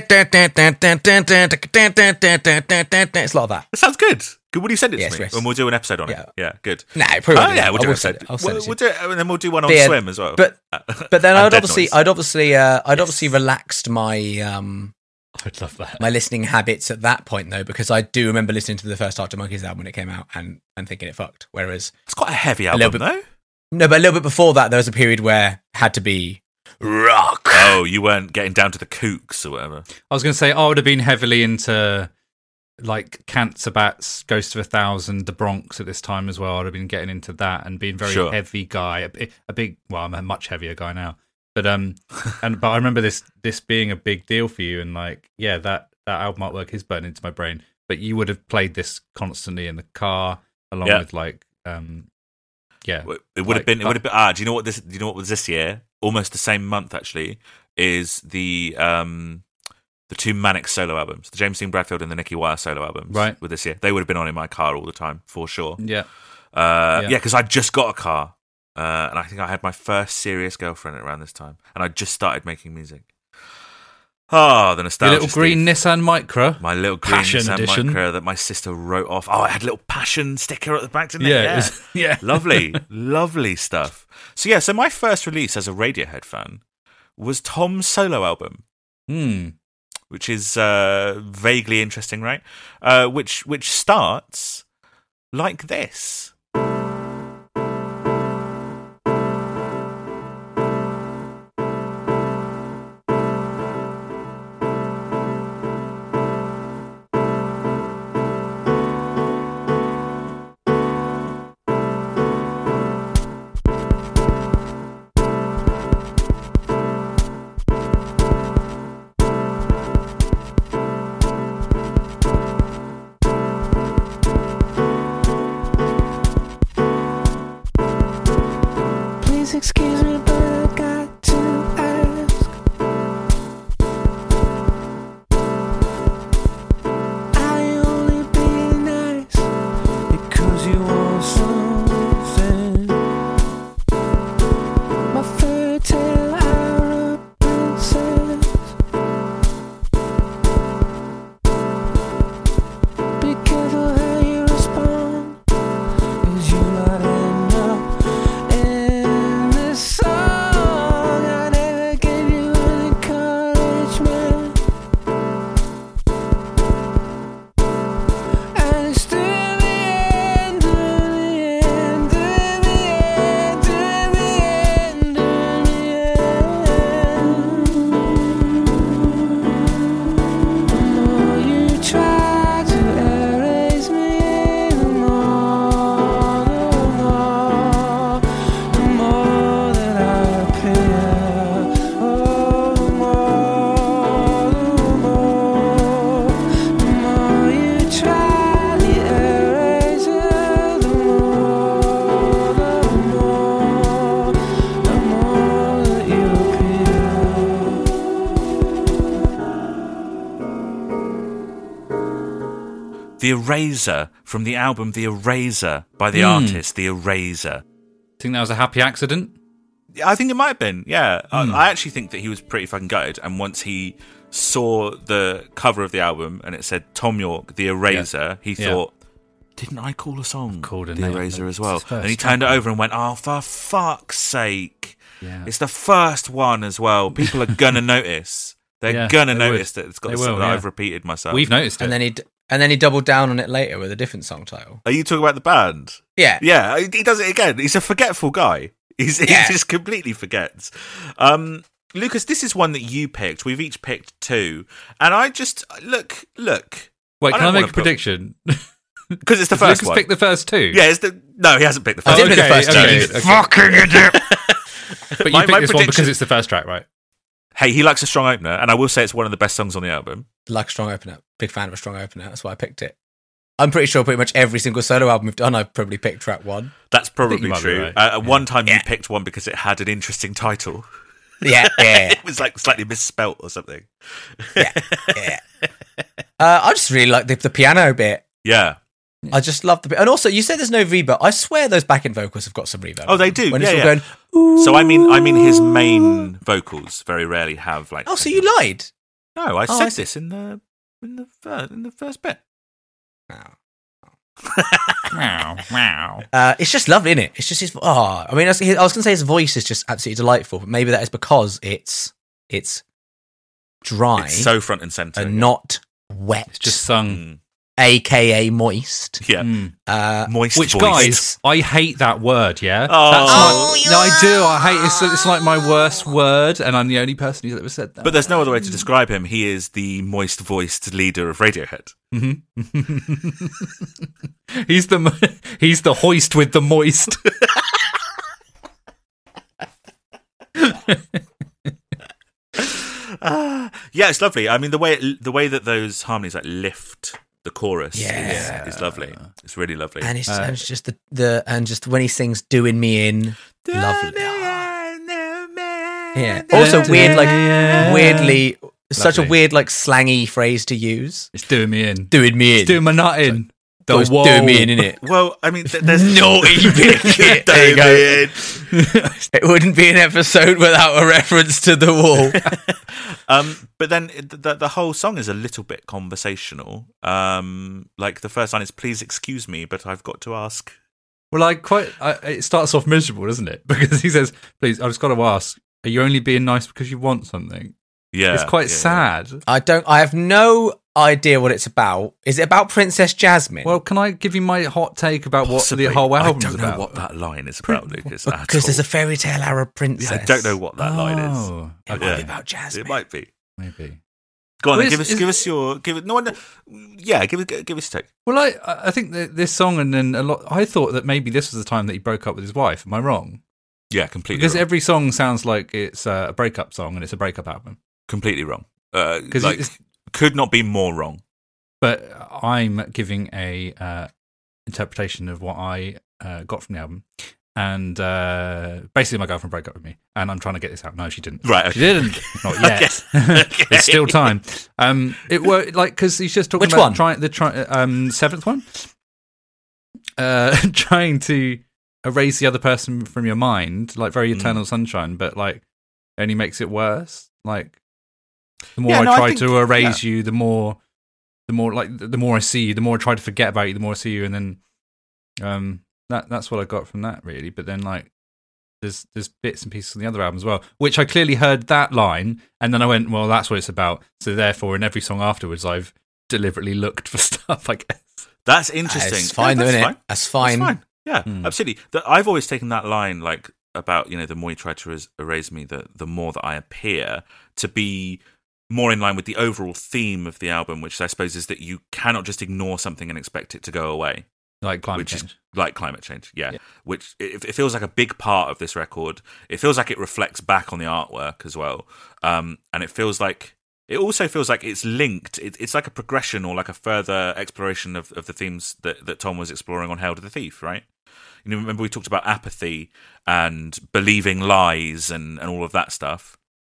It's a lot of that. It sounds good. Good. Will you send it Yes, to me? yes. And we'll do an episode on Yeah. it. Yeah, good. No, probably. Oh won't. yeah, we'll I do will an send episode. it. I'll send We'll, it to we'll you. do it, and then we'll do one on But yeah, Swim as well. But Uh, but then and I'd Dead obviously Noise. I'd obviously uh, I'd Yes. obviously relaxed my um I'd love that. my listening habits at that point though, because I do remember listening to the first Arctic Monkeys album when it came out and, and thinking it fucked. Whereas It's quite a heavy little album, bit- though. no, but a little bit before that there was a period where it had to be rock. Oh, you weren't getting down to the Kooks or whatever. I was going to say I would have been heavily into like Cancer Bats, Ghost of a Thousand, The Bronx at this time as well. I'd have been getting into that and being very Sure. heavy guy, a, bi- a big. Well, I'm a much heavier guy now, but um, and but I remember this this being a big deal for you, and like yeah, that that album artwork is burned into my brain. But you would have played this constantly in the car, along Yeah. with like um, yeah, It would have Like, been. It but- would have been. Ah, do you know what this? Do you know what was this year? Almost the same month, actually. Is the um the two Mannix solo albums, the James Dean Bradfield and the Nicky Wire solo albums, Right. With this year, they would have been on in my car all the time for sure. yeah. Uh, Yeah. yeah, because I just got a car, uh, and I think I had my first serious girlfriend around this time, and I just started making music. Oh, the Your nostalgia. little green Steve. Nissan Micra. My little green Passion Nissan edition. Micra that my sister wrote off. Oh, it had a little passion sticker at the back, didn't it? Yeah, it was- yeah. Lovely, lovely stuff. So yeah, so my first release as a Radiohead fan was Tom's solo album, Hmm. which is uh, vaguely interesting, right? Uh, which which starts like this. Please excuse me, but I got to ask. I only be nice because you want something. My fairy tale The Eraser from the album The Eraser by the Mm. artist The Eraser. Think that was a happy accident? I think it might have been, yeah. Mm. I, I actually think that he was pretty fucking gutted, and once he saw the cover of the album and it said Tom York, The Eraser, he Yeah. thought, didn't I call a song Called a The name. Eraser as It's well? his first And he turned it track. over and went, oh, for fuck's sake. Yeah. It's the first one as well. People are going to notice. They're Yeah, going to they would. notice that it's got They the song will, that yeah. I've repeated myself. We've noticed it. And then he d- and then he doubled down on it later with a different song title. Are you talking about the band? Yeah. Yeah, he does it again. He's a forgetful guy. He's, Yeah. He just completely forgets. Um, Lucas, this is one that you picked. We've each picked two. And I just, look, look. Wait, I can I don't make wanna a put- prediction? Because it's the Does first Lucas one. picked the first two? Yeah, it's the, no, he hasn't picked the I first did one. pick the first okay, two. okay. Fucking idiot. But you My- picked my this one prediction- because it's the first track, right? Hey, he likes a strong opener, and I will say it's one of the best songs on the album. Like a strong opener. Big fan of a strong opener. That's why I picked it. I'm pretty sure pretty much every single solo album we've done, I've probably picked track one. That's you probably might be true. right. Uh, at one time, you Yeah. picked one because it had an interesting title. Yeah, yeah, It was like slightly misspelt or something. yeah. yeah. Uh, I just really like the, the piano bit. Yeah. I just love the bit. And also, you said there's no reverb. I swear those backing vocals have got some reverb. Oh, they do. When Yeah, it's all yeah. going, ooh. So I mean, I mean, his main vocals very rarely have like. Oh, so you lied? No, I Oh, said I see. this in the in the fir- in the first bit. Wow, wow. Uh, it's just lovely, isn't it? It's just his. Oh, I mean, I was, I was going to say his voice is just absolutely delightful, but maybe that is because it's it's dry It's so front and center. and not wet, It's just sung. Mm. aka moist. Yeah, Mm. Uh, moist. Which, voiced. guys, I hate that word, yeah? Oh. That's Oh, my, no, I do. I hate it. It's, it's like my worst word, and I'm the only person who's ever said that. But there's no other way to describe him. He is the moist-voiced leader of Radiohead. Mhm. he's the mo- he's the hoist with the moist. Ah, yeah, it's lovely. I mean, the way it, the way that those harmonies like lift the chorus Yeah. is, is lovely. It's really lovely. and it's, Uh, and it's just the, the and just when he sings "Doing Me In," lovely. Yeah. Also weird, like weirdly, such a Lovely. weird, like slangy phrase to use. It's doing me in. Doing me in. It's doing my nut in. The It was wall. doing me in, innit? Well, I mean, th- there's Naughty bigot. There you go. It wouldn't be an episode without a reference to the wall. Um, but then it- the the whole song is a little bit conversational. Um, like the first line is "Please excuse me, but I've got to ask." Well, I quite. I, it starts off miserable, doesn't it? Because he says, "Please, I've just got to ask: are you only being nice because you want something?" Yeah, It's quite yeah, sad. I don't. I have no idea what it's about. Is it about Princess Jasmine? Well, can I give you my hot take about Possibly. what the whole album's I don't know about? what that line is about, Lucas. at because there's all. a fairy tale Arab princess. Yeah, I don't know what that line is. Oh, It might Yeah. be about Jasmine. It might be. maybe. Go on, Well, then, give is- us, is- give us your, give it. No one, yeah, give it, give us a take. Well, I I think that this song and then a lot. I thought that maybe this was the time that he broke up with his wife. Am I wrong? Yeah, completely. Because wrong. every song sounds like it's uh, a breakup song and it's a breakup album. completely wrong. Uh, 'Cause like, it's- could not be more wrong. But I'm giving a uh, interpretation of what I uh, got from the album. And uh, basically, my girlfriend broke up with me, and I'm trying to get this out. No, she didn't. Right, She didn't. Not yet. Okay. There's still time. Um, it were like because he's just talking Which about one? trying the try, um seventh one. Uh, trying to erase the other person from your mind, like very Mm. Eternal Sunshine, but like only makes it worse. Like the more Yeah, I no, I try think- to erase you, the more, the more like the more I see you, the more I try to forget about you, the more I see you, and then um that that's what I got from that really. But then like there's there's bits and pieces on the other album as well, which I clearly heard that line, and then I went, well, that's what it's about. So therefore, in every song afterwards, I've deliberately looked for stuff, I guess. That's interesting. It's fine, Yeah, though, that's isn't fine. it? That's fine. That's fine. Yeah, Hmm. absolutely. That I've always taken that line, like about you know, the more you try to erase, erase me, the the more that I appear, to be more in line with the overall theme of the album, which I suppose is that you cannot just ignore something and expect it to go away. Like climate Which is change. like climate change, yeah. Yeah. Which it, it feels like a big part of this record. It feels like it reflects back on the artwork as well, um, and it feels like it also feels like it's linked. It, it's like a progression or like a further exploration of, of the themes that, that Tom was exploring on Hail to the Thief, right? You know, remember we talked about apathy and believing lies and, and all of that stuff.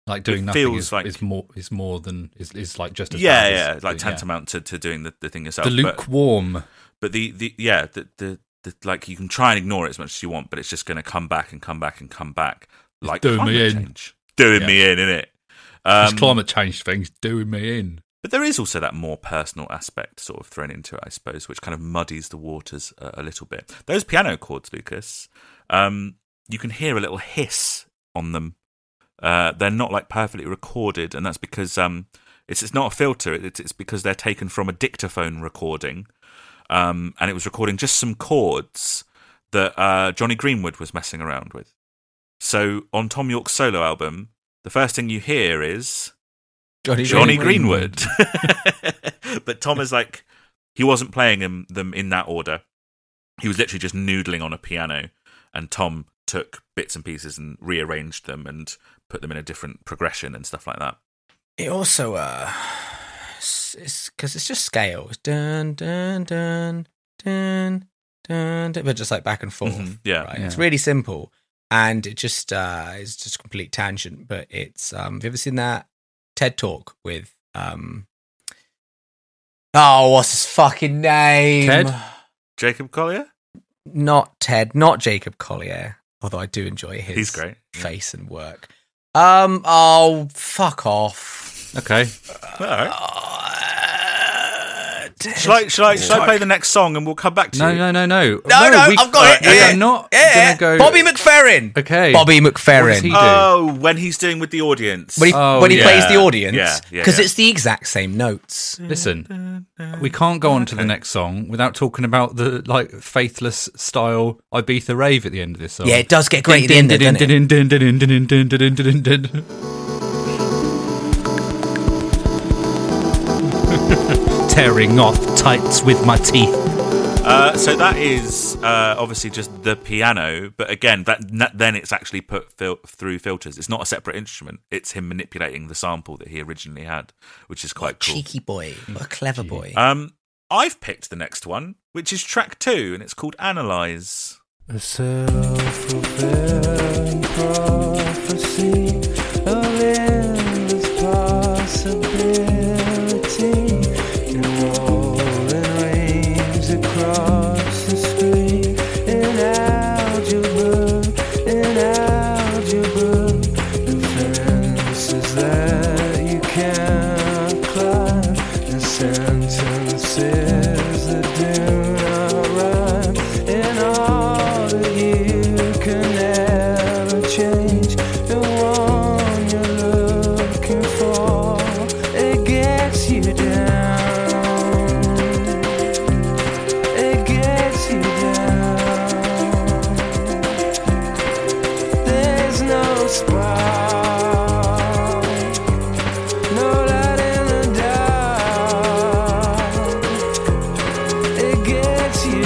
Like doing it nothing feels is, like is more is more than is, is like just as yeah, bad yeah, as, like yeah. tantamount to, to doing the, the thing yourself. The But- lukewarm. But the, the yeah, the, the the like you can try and ignore it as much as you want, but it's just going to come back and come back and come back like doing me climate in. change, doing Yeah. me in, innit? This Um, climate change thing's doing me in. but there is also that more personal aspect sort of thrown into it, I suppose, which kind of muddies the waters a, a little bit. Those piano chords, Lucas, um, you can hear a little hiss on them. Uh, they're not like perfectly recorded, and that's because um, it's it's not a filter. It's it's because they're taken from a dictaphone recording. Um, and it was recording just some chords that uh, Johnny Greenwood was messing around with. So on Tom York's solo album, the first thing you hear is Johnny, Johnny Greenwood. Greenwood. But Tom is like, he wasn't playing them, them in that order. He was literally just noodling on a piano, and Tom took bits and pieces and rearranged them and put them in a different progression and stuff like that. It also, uh, it's because it's just scale. It's dun dun dun dun dun, dun but just like back and forth. Mhm, yeah. right? Yeah. It's really simple, and it just uh, is just a complete tangent. But it's um, have you ever seen that TED talk with um, oh, what's his fucking name? Ted? Jacob Collier? Not Ted, not Jacob Collier. Although I do enjoy his He's great. Yeah. face and work. Um, oh, fuck off. Okay. All right. Uh, Shall I, shall, I, shall I play the next song and we'll come back to No, you? no, no, no. No, no, we- I've got it. we Yeah. are not Yeah, going to go. Bobby McFerrin. Okay. Bobby What does McFerrin. he do? Oh, when he's doing with the audience. When he, Oh, when he yeah. plays the audience, Yeah, yeah, because yeah. it's the exact same notes. Listen, we can't go on to the next song without talking about the like faithless style Ibiza rave at the end of this song. Yeah, it does get great at the end, though, doesn't it? Tearing off tights with my teeth. Uh, so that is uh, obviously just the piano, but again, that n- then it's actually put fil- through filters. It's not a separate instrument. It's him manipulating the sample that he originally had, which is quite cool. Cheeky boy. What a clever boy. Um, I've picked the next one, which is track two, and it's called Analyze. A self-fulfilling prophecy, a limitless possibility, in rolling waves across the screen, in algebra, in algebra, the fences that you can't climb, the sentences that do not rhyme, in all that you can never change, the one you're looking for, it gets you down, it gets you down, there's no spark, no light in the dark, it gets you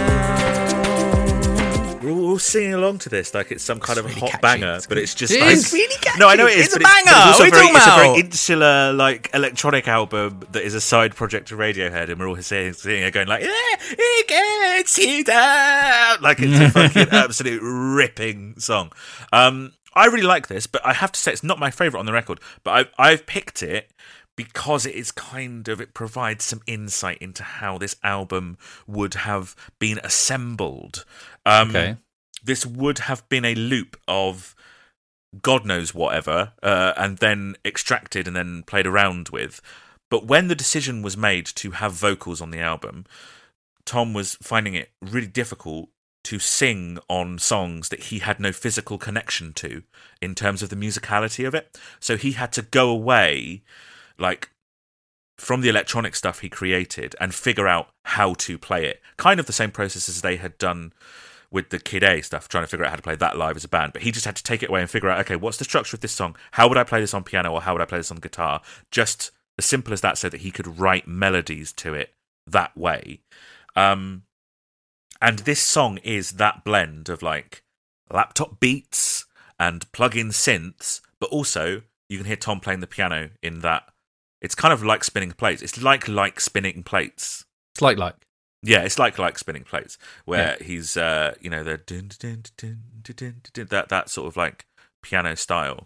down. We're all singing along to this like it's some kind of really hot catchy. banger, It's but it's just It like, is really catchy. No, I know it is. It's a but banger. It's, but it's also What are a very, you it's a talking very about? insular, like electronic album that is a side project to Radiohead, and we're all sitting, sitting there going like, "Yeah, it gets you down," like it's a fucking absolute ripping song. Um, I really like this, but I have to say it's not my favorite on the record. But I've I've picked it because it is kind of, it provides some insight into how this album would have been assembled. Um, Okay. This would have been a loop of God knows whatever, uh, and then extracted and then played around with. But when the decision was made to have vocals on the album, Tom was finding it really difficult to sing on songs that he had no physical connection to in terms of the musicality of it. So he had to go away, like, from the electronic stuff he created and figure out how to play it. Kind of the same process as they had done with the Kid A stuff, trying to figure out how to play that live as a band. But he just had to take it away and figure out, okay, what's the structure of this song? How would I play this on piano, or how would I play this on guitar? Just as simple as that, so that he could write melodies to it that way. Um, and this song is that blend of like laptop beats and plug-in synths, but also you can hear Tom playing the piano in that. It's kind of like spinning plates. It's like like spinning plates. It's like like. Yeah, it's like like spinning plates, where yeah. he's, uh, you know, the dun, dun, dun, dun, dun, dun, that that sort of like piano style.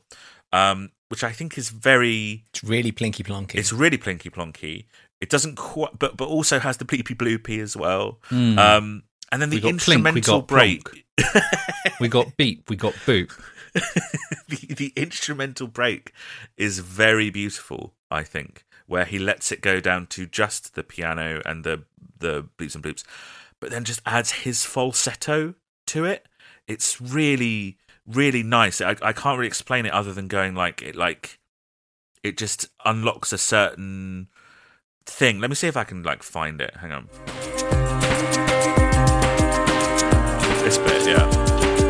um, which I think is very. It's really plinky plonky. It's really plinky plonky. It doesn't quite, but but also has the bleepy bloopy as well. Mm. Um, and then the We got instrumental plink, we got break. We got beep, we got boop. the, the instrumental break is very beautiful, I think, where he lets it go down to just the piano and the the bleeps and bloops, but then just adds his falsetto to it. It's really, really nice. I, I can't really explain it other than going like it like it just unlocks a certain thing. Let me see if I can like find it. Hang on. This bit, yeah.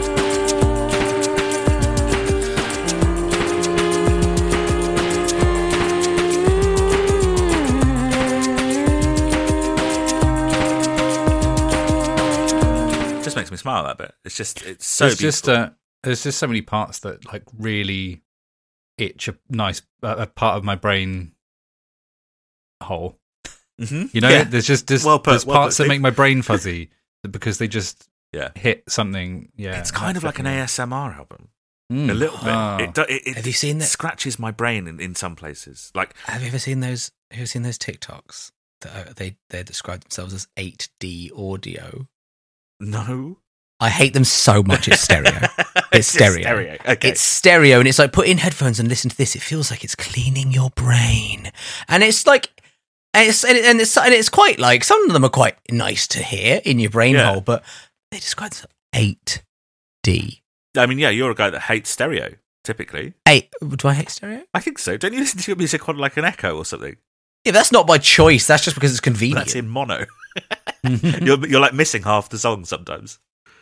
Just makes me smile that bit. It's just it's so There's beautiful. just uh, there's just so many parts that like really itch a nice uh, a part of my brain hole. mm-hmm. You know, yeah. there's just there's, Well put, there's well parts put, that Steve. make my brain fuzzy because they just Yeah. hit something. Yeah, It's kind of like an A S M R album, Mm. a little bit. Ah. It, do, it, it Have you seen that? scratches my brain in, in some places. Like Have you ever seen those? Have you seen those TikToks that are, they they describe themselves as eight D audio? no, I hate them so much. It's stereo. just It's stereo. stereo. Okay, It's stereo, and it's like put in headphones and listen to this. It feels like it's cleaning your brain, and it's like, and it's and, it, and it's and it's quite like some of them are quite nice to hear in your brain Yeah. hole, but they describe it as eight D. I mean, yeah, you're a guy that hates stereo. Typically, Eight? Do I hate stereo? I think so. Don't you listen to your music on like an Echo or something? Yeah, that's not by choice. That's just because it's convenient. That's in mono. you're you're like missing half the song sometimes.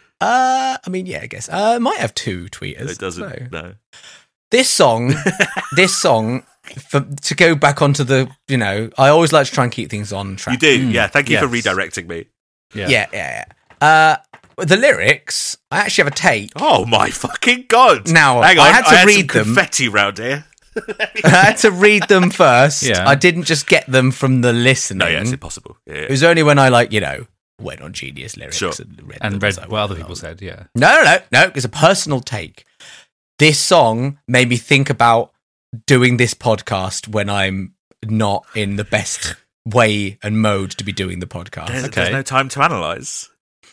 Uh, I mean, yeah, I guess. Uh, might have two tweeters. It doesn't. so. No. This song, this song, for, to go back onto the, you know, I always like to try and keep things on track. You do, Mm, yeah. Thank you for yes. redirecting me. yeah. Yeah, yeah, yeah. Uh, the lyrics, I actually have a take. Oh my fucking god! Now, hang on, I had to some read them. confetti round here. I had to read them first. Yeah. I didn't just get them from the listening. No, yeah, it's impossible. Yeah, It yeah. was only when I, like, you know, went on Genius Lyrics Sure. and read And them. read So, what other well, people said. Yeah. No, no, no, no. It's a personal take. This song made me think about doing this podcast when I'm not in the best way and mode to be doing the podcast. There's, Okay. there's no time to analyse.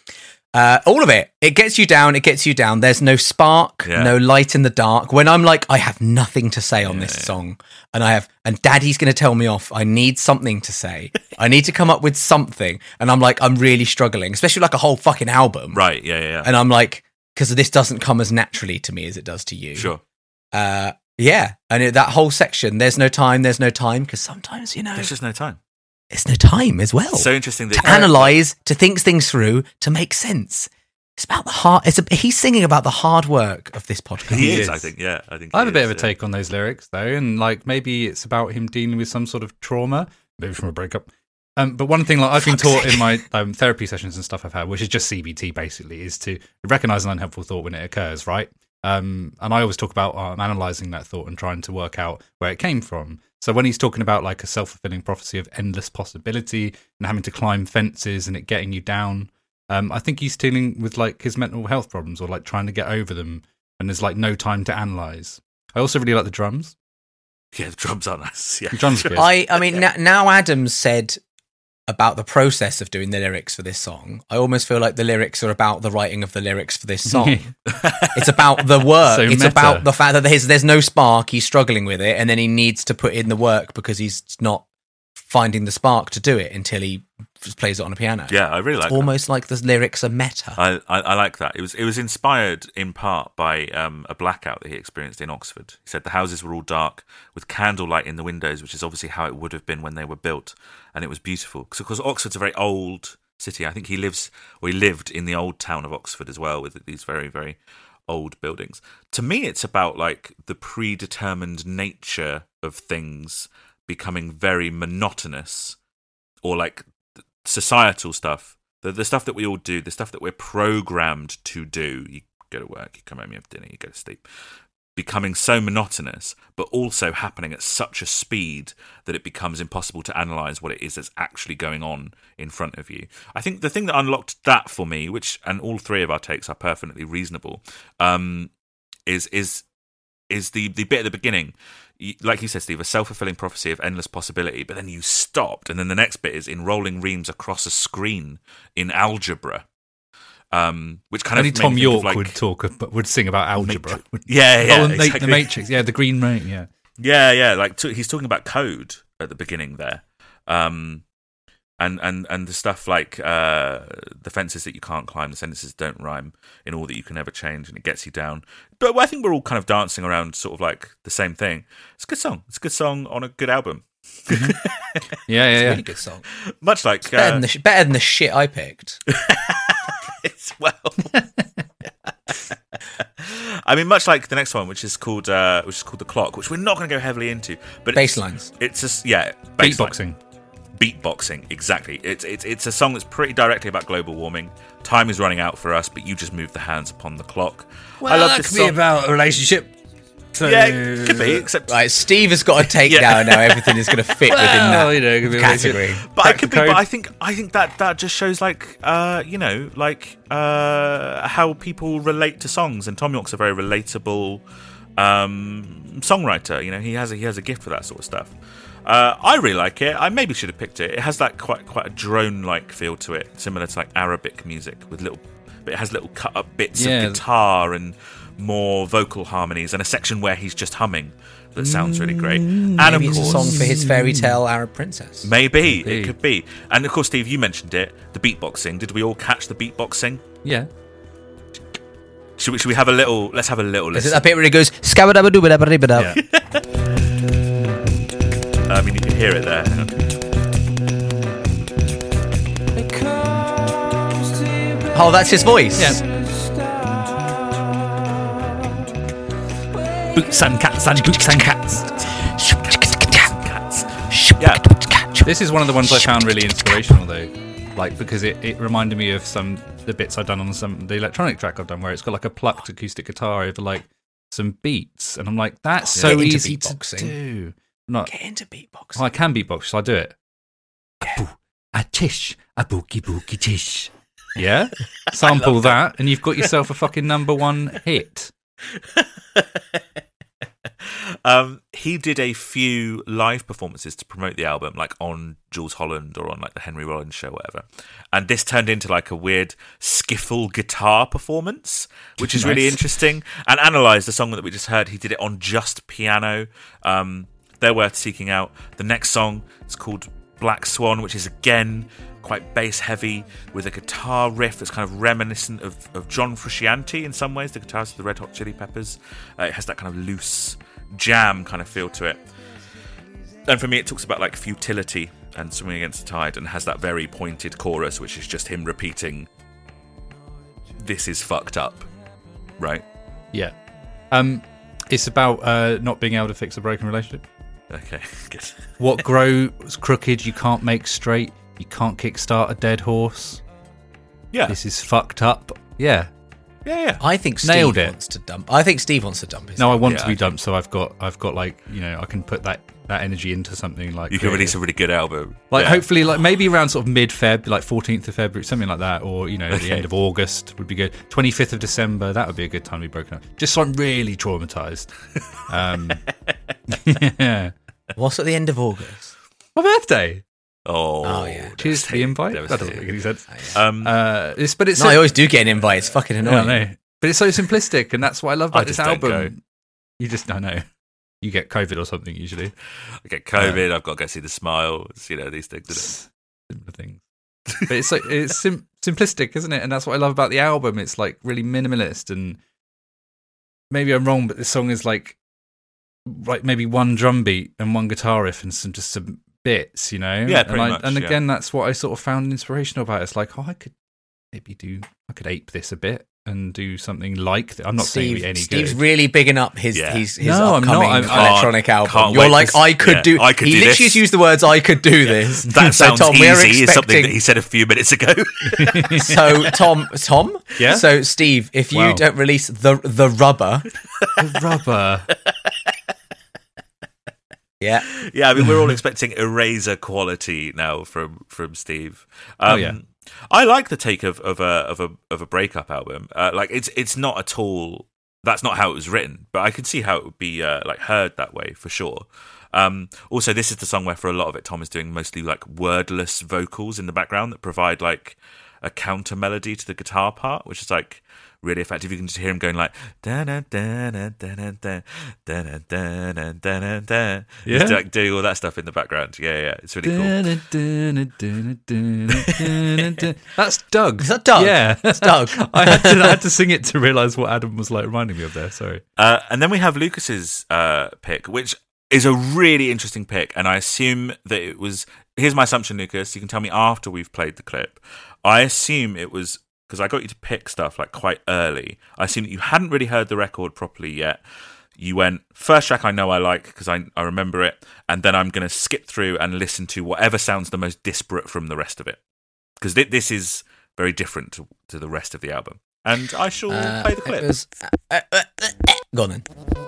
Uh, all of it. It gets you down. It gets you down. There's no spark, Yeah. no light in the dark. When I'm like, I have nothing to say on Yeah, this yeah. song, and I have, and Daddy's going to tell me off. I need something to say. I need to come up with something, and I'm like, I'm really struggling, especially like a whole fucking album. Right, yeah, yeah, yeah. And I'm like, because this doesn't come as naturally to me as it does to you. Sure. Uh, yeah, and it, that whole section. There's no time. There's no time because sometimes you know There's just no time. there's no time as well So interesting that to analyze, to think things through, to make sense. It's about the hard. It's a, he's singing about the hard work of this podcast. He He is, is. I think, yeah. I think I have he a bit is, of a yeah. take on those lyrics though, and like maybe it's about him dealing with some sort of trauma, maybe from a breakup. Um, but one thing like I've been Fuck's taught sake. in my um, therapy sessions and stuff I've had, which is just C B T basically, is to recognize an unhelpful thought when it occurs, right? Um, and I always talk about um, analyzing that thought and trying to work out where it came from. So when he's talking about like a self-fulfilling prophecy of endless possibility and having to climb fences and it getting you down, um, I think he's dealing with like his mental health problems or like trying to get over them, and there's like no time to analyze. I also really like the drums. Yeah, the drums are nice. Yeah. The drums are good. I, I mean, now, now Adam said about the process of doing the lyrics for this song. I almost feel like the lyrics are about the writing of the lyrics for this song. It's about the work. So it's meta. about the fact that there's, there's no spark. He's struggling with it, and then he needs to put in the work because he's not finding the spark to do it until he just plays it on a piano. Yeah, I really like that. Almost like the lyrics are meta. I, I, I like that. It was it was inspired in part by um, a blackout that he experienced in Oxford. He said the houses were all dark with candlelight in the windows, which is obviously how it would have been when they were built, and it was beautiful. Because of course Oxford's a very old city. I think he lives or he lived in the old town of Oxford as well, with these very very old buildings. To me, it's about like the predetermined nature of things becoming very monotonous, or like societal stuff, the the stuff that we all do, the stuff that we're programmed to do. You go to work, you come home, you have dinner, you go to sleep. Becoming so monotonous, but also happening at such a speed that it becomes impossible to analyse what it is that's actually going on in front of you. I think the thing that unlocked that for me, which and all three of our takes are perfectly reasonable, um, is is is the the bit at the beginning. You, like you said, Steve, a self-fulfilling prophecy of endless possibility. But then you stopped, and then the next bit is in rolling reams across a screen in algebra. Um, which kind Only of made Tom me think York of, like, would talk, of, would sing about algebra. yeah, yeah, oh, and exactly. the Matrix, yeah, the Green Ring, yeah, yeah, yeah. Like t- he's talking about code at the beginning there, um, and and and the stuff like uh, the fences that you can't climb, the sentences don't rhyme, in all that you can never change, and it gets you down. But I think we're all kind of dancing around, sort of like the same thing. It's a good song. It's a good song on a good album. yeah, yeah, It's a yeah. really good song. Much like Better, uh, than the sh- better than the shit I picked. it's well. I mean, much like the next one, which is called uh, which is called The Clock, which we're not going to go heavily into, but it's, Basslines. It's just yeah, baseline. Beatboxing. Beatboxing, exactly. It's it's it's a song that's pretty directly about global warming. Time is running out for us, but you just move the hands upon the clock. I love this song. about a relationship. So... Yeah, it could be. Except, Right, Steve has got a take Yeah. now. Now everything is going to fit within Well, that you know, it could be a category. but I Crack could the be. But code. I think I think that that just shows like uh, you know like uh, how people relate to songs. And Tom York's a very relatable um, songwriter. You know, he has a, he has a gift for that sort of stuff. Uh, I really like it. I maybe should have picked it. It has like quite quite a drone-like feel to it, similar to like Arabic music with little. But it has little cut-up bits Yeah. of guitar and more vocal harmonies, and a section where he's just humming that sounds really great. And Maybe of it's a course, song for his fairy tale Arab princess. maybe, Maybe. it could be. And of course, Steve, you mentioned it, the beatboxing. Did we all catch the beatboxing? Yeah. Should we? Should we have a little? Let's have a little Is it listen. that bit where it goes scabba-dabba-dooba-dabba-dibba-dab? yeah. I mean, you can hear it there. Hang on. Oh, that's his voice. Yeah. Boots and cats and boots and cats. Yeah, This is one of the ones I found really inspirational, though, like because it, it reminded me of some the bits I've done on some the electronic track I've done, where it's got like a plucked acoustic guitar over like some beats, and I'm like, that's so Get into easy to beatboxing. do. I'm not, Get into beatboxing. oh, I can beatbox, so I do it. A boo, a tish, a boogie boogie tish. Yeah, sample that, and you've got yourself a fucking number one hit. um, he did a few live performances to promote the album, like on Jules Holland or on like the Henry Rollins show, or whatever. And this turned into like a weird skiffle guitar performance, which is really Nice. interesting. And Analyze, the song that we just heard, he did it on just piano. Um, they're worth seeking out. The next song is called Black Swan, which is again quite bass heavy with a guitar riff that's kind of reminiscent of, of John Frusciante in some ways, the guitarist of the Red Hot Chili Peppers. Uh, it has that kind of loose jam kind of feel to it. And for me, it talks about like futility and swimming against the tide, and has that very pointed chorus, which is just him repeating, "This is fucked up," right? Yeah, um, it's about uh, not being able to fix a broken relationship. Okay, good. What grows crooked you can't make straight. You can't kickstart a dead horse. Yeah, This is fucked up. Yeah. yeah, yeah. I think Steve Nailed it. wants to dump. I think Steve wants to dump his. No, I want Yeah, to be okay. dumped, so I've got, I've got like, you know, I can put that, that energy into something like. You can creative. release a really good album. Like Yeah. hopefully, like maybe around sort of mid-Feb, like fourteenth of February, something like that, or you know, Okay. the end of August would be good. twenty-fifth of December, that would be a good time to be broken up. Just so I'm really traumatized. Um, yeah, What's at the end of August? my birthday. Oh, Oh, yeah. Cheers to the invite. That doesn't Devastating. make any sense. Um, Uh, it's, but it's No, I always do get an invite. It's fucking I annoying. know. But it's so simplistic, and that's what I love I about this just don't album. go. You just, I know. You get COVID or something usually. I get COVID. I've got to go see the Smiles. You know these things. Isn't Similar things. But it's like it's sim- simplistic, isn't it? And that's what I love about the album. It's like really minimalist, and maybe I'm wrong, but the song is like like maybe one drum beat and one guitar riff and some just some bits, you know? Yeah, and pretty I, much, And yeah. again, that's what I sort of found inspirational about it. It's like, oh, I could maybe do, I could ape this a bit and do something like that. I'm not saying it'd Steve, be any Steve's good. really bigging up his Yeah. his, his No, I'm not. upcoming I'm- electronic Can't- album. can't You're wait like, to- I could yeah, do. I could he do literally this. just used the words, "I could do this." That so, sounds Tom, we're easy. Is something expecting- that he said a few minutes ago. So Tom, Tom, Yeah? So Steve, if you Wow. don't release the the rubber, Rubber. yeah, Yeah, I mean, we're all expecting Eraser quality now from from Steve. Um, Oh, yeah. I like the take of, of a of a of a breakup album. Uh, like it's it's not at all that's not how it was written, but I could see how it would be uh, like heard that way for sure. Um, also, this is the song where for a lot of it, Tom is doing mostly like wordless vocals in the background that provide like a counter melody to the guitar part, which is like really effective. You can just hear him going like da da da da da da da da da da da da. Yeah. Just like doing all that stuff in the background. Yeah, yeah, it's really cool. That's Doug. Is that Doug? Yeah, It's Doug. I had to I had to sing it to realise what Adam was like reminding me of there. Sorry. Uh, and then we have Lucas's uh, pick, which is a really interesting pick, and I assume that it was. Here's my assumption, Lucas. You can tell me after we've played the clip. I assume it was because I got you to pick stuff like quite early. I assume that you hadn't really heard the record properly yet. You went, first track I know I like because I, I remember it, and then I'm going to skip through and listen to whatever sounds the most disparate from the rest of it. Because th- this is very different to, to the rest of the album. And I shall Uh, play the clip. It was, uh, uh, uh, uh, go on then.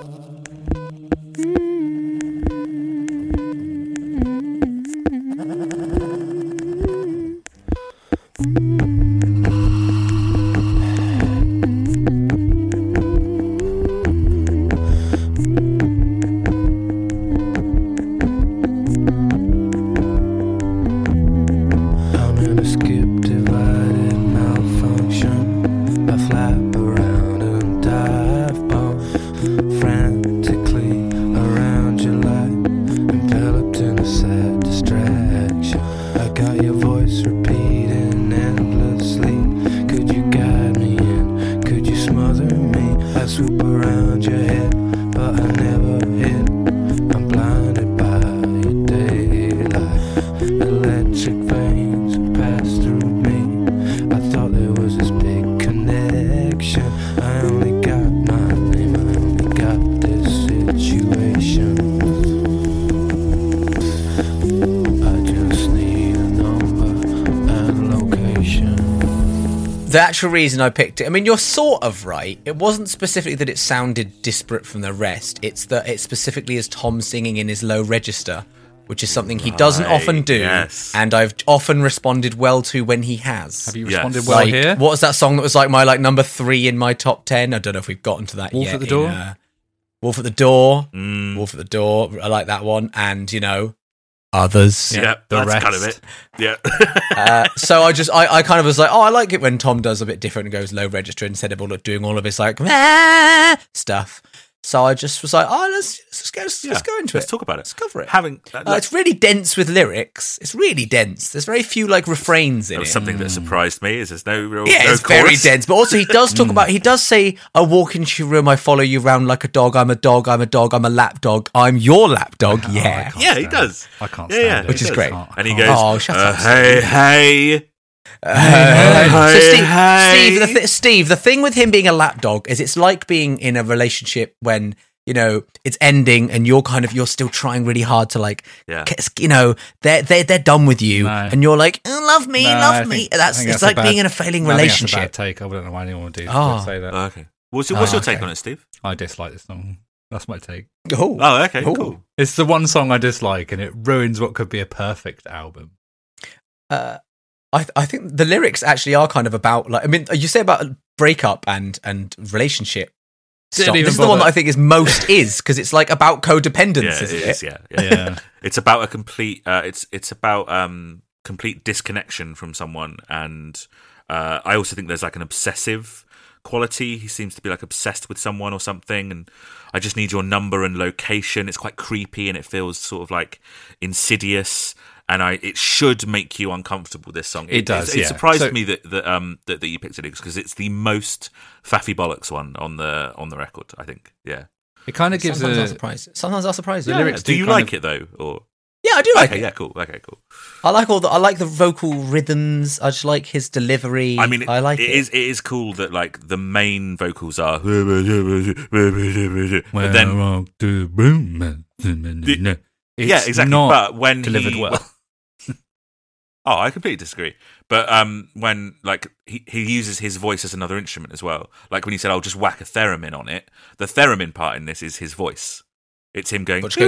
I'm in a skip divided malfunction. I flap around and dive bomb frantically around your light, enveloped in a sad distraction. I got your voice repeating endlessly. Could you guide me in? Could you smother me? I swoop around your head, but I never hit. I'm blinded by your daylight. Electric veins pass through me. I thought there was this big connection. I only got my name, I only got this situation. I just need a number and location. The actual reason I picked it, I mean, you're sort of right. It wasn't specifically that it sounded disparate from the rest. It's that it specifically is Tom singing in his low register, which is something he doesn't Right, often do, yes. and I've often responded well to when he has. Have you Yes. responded well like, here? what was that song that was like my like number three in my top ten? I don't know if we've gotten to that Wolf yet. at the in, Door? uh, Wolf at the Door. Mm. Wolf at the Door. I like that one. And, you know, others. Yeah, Yeah, the that's rest. kind of it. Yeah. Uh, so I just, I, I kind of was like, oh, I like it when Tom does a bit different and goes low register instead of all of doing all of his like "Ah" stuff. So I just was like, oh, let's let's go, let's, let's Yeah, go into let's it. talk about it. Let's cover it. Having uh, Uh, it's really dense with lyrics. It's really dense. There's very few like refrains in that was it. something that surprised me. Is there's no real Yeah, no it's very chorus. dense. But also, he does talk about. He does say, "I walk into your room, I follow you around like a dog. I'm a dog. I'm a dog. I'm a lap dog. I'm your lap dog." Oh, I yeah, can't Yeah, he stand does. it. I can't Yeah, stand yeah. it. Which is He great. does. I can't- And he I goes, can't. Oh, shut uh, up, hey, hey. Uh, so Hey, Steve, hey. Steve, the th- Steve, the thing with him being a lapdog is it's like being in a relationship when you know it's ending and you're kind of you're still trying really hard to like, Yeah. k- you know, they're they they're done with you No. and you're like, oh, love me, No, love I me. think- I That's think it's that's a like bad- being in a failing I think that's a relationship. bad take. I don't know why anyone would do Oh. would say that. Okay. What's your, what's Oh, your take okay. on it, Steve? I dislike this song. That's my take. Oh, Oh, okay, Oh. cool. It's the one song I dislike, and it ruins what could be a perfect album. uh, I th- I think the lyrics actually are kind of about like I mean you say about breakup and and relationship. Didn't Stuff. even This is the one bother- that I think is most is because it's like about codependence, Yeah, it isn't is. it? Yeah, yeah. Yeah. It's about a complete. Uh, it's it's about um complete disconnection from someone, and uh, I also think there's like an obsessive quality. He seems to be like obsessed with someone or something, and I just need your number and location. It's quite creepy, and it feels sort of like insidious. And I, it should make you uncomfortable. This song, It does, It, yeah. surprised So- me that that um that, that you picked it because it's the most faffy bollocks one on the on the record. I think, yeah. It kind of gives Sometimes I'll a. surprise. Sometimes I'll surprise you. The lyrics do do you kind like of- it though, or Yeah, I do like okay, it. yeah, cool, okay, cool. I like all the. I like the vocal rhythms. I just like his delivery. I mean, it, I like it it. is it is cool that like the main vocals are, but then Well, to boom. The- It's yeah, exactly. Not But when delivered he, well. oh, I completely disagree. But um, when like he, he uses his voice as another instrument as well. Like when he said, "I'll just whack a theremin on it." The theremin part in this is his voice. It's him going. But just go,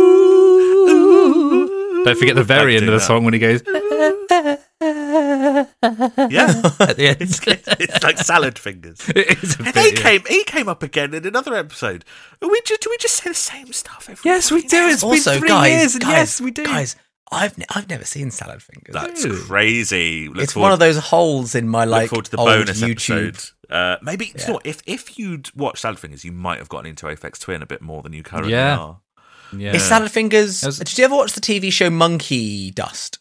Don't forget the very Like end of the doing song when he goes. Yeah, at the end. it's, it's like salad fingers. It is a And bit, he yeah. came. He came up again in another episode. We just do we just say the same stuff every Yes, we fucking do. It's episode? been three guys, years, and guys, yes, we do. Guys, I've ne- I've never seen Salad Fingers. That's Really? crazy. Look it's forward, one of those holes in my look like forward to the old bonus YouTube. episode. Uh, maybe it's Yeah. not. If if you'd watched Salad Fingers, you might have gotten into Aphex Twin a bit more than you currently Yeah. are. Yeah. Is Salad Fingers? That was- Did you ever watch the T V show Monkey Dust?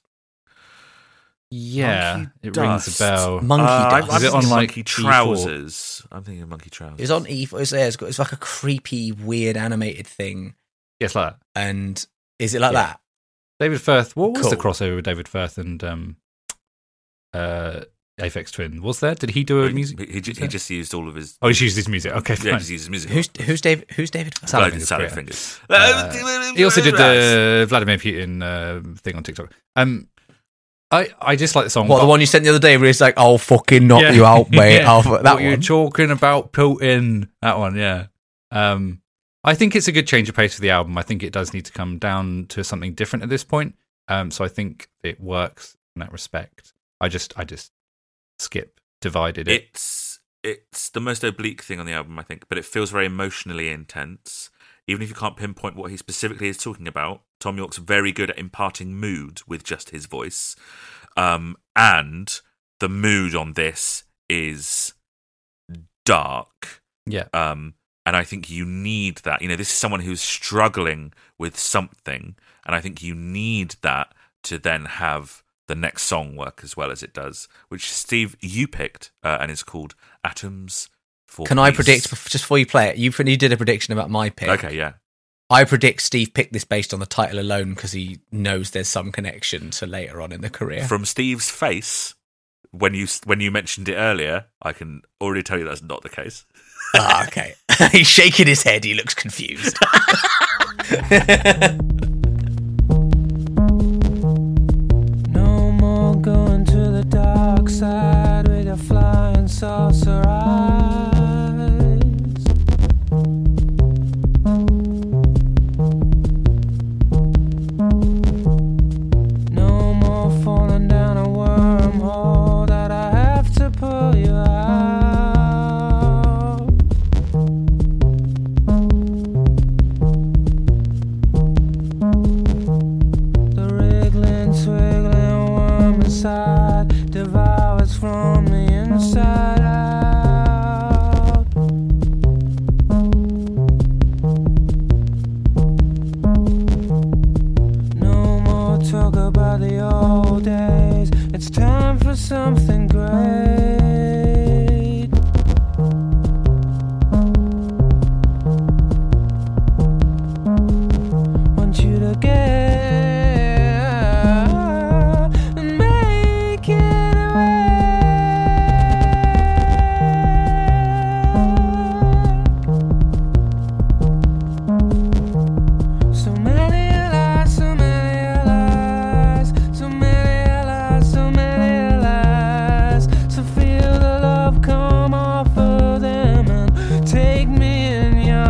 yeah, Monkey it Dust. rings a bell. Monkey Uh, I'm, Dust. I'm Is it on, thinking like, Monkey E four? Trousers? I'm thinking of Monkey Trousers. It's on E four. It's, yeah, it's, got, it's like a creepy, weird animated thing. Yes, like that. And is it like Yeah. that? David Firth. What was the Cool. crossover with David Firth and um, uh, Aphex Twin? Was there? Did he do a He, music? he, ju- he just used all of his. Oh, he used his music. Okay, yeah, fine. he just used his music. Who's who's David? Who's David? Salad Salad, Fingers, salad yeah. fingers. Uh, he also did the Vladimir Putin uh, thing on TikTok. Um, I, I just like the song. What, the but- one you sent the other day where it's like, "I'll fucking knock Yeah. you out, mate." Yeah. I'll, that What you're one. talking about Putin. That one, yeah. Um, I think it's a good change of pace for the album. I think it does need to come down to something different at this point. Um, so I think it works in that respect. I just, I just skip divided it. It's it's the most oblique thing on the album, I think, but it feels very emotionally intense. Even if you can't pinpoint what he specifically is talking about, Tom York's very good at imparting mood with just his voice. Um, and the mood on this is dark. Yeah. Um, and I think you need that. You know, this is someone who's struggling with something, and I think you need that to then have the next song work as well as it does, which Steve, you picked, uh, and it's called Atoms for Can I Peace. predict bef- just before you play it? You you did a prediction about my pick. Okay, yeah. I predict Steve picked this based on the title alone because he knows there's some connection to later on in the career. From Steve's face, when you when you mentioned it earlier, I can already tell you that's not the case. Ah, okay. He's shaking his head. He looks confused. No more going to the dark side with your flying saucer eyes. No more falling down a wormhole that I have to pull you out. The wriggling, twiggling worm inside devours from the inside out. No more talk about the old days. It's time for something great. Want you to get and make it away. So many lies, so many lies, so many lies, so many lies. So feel the love come off of them and take me in your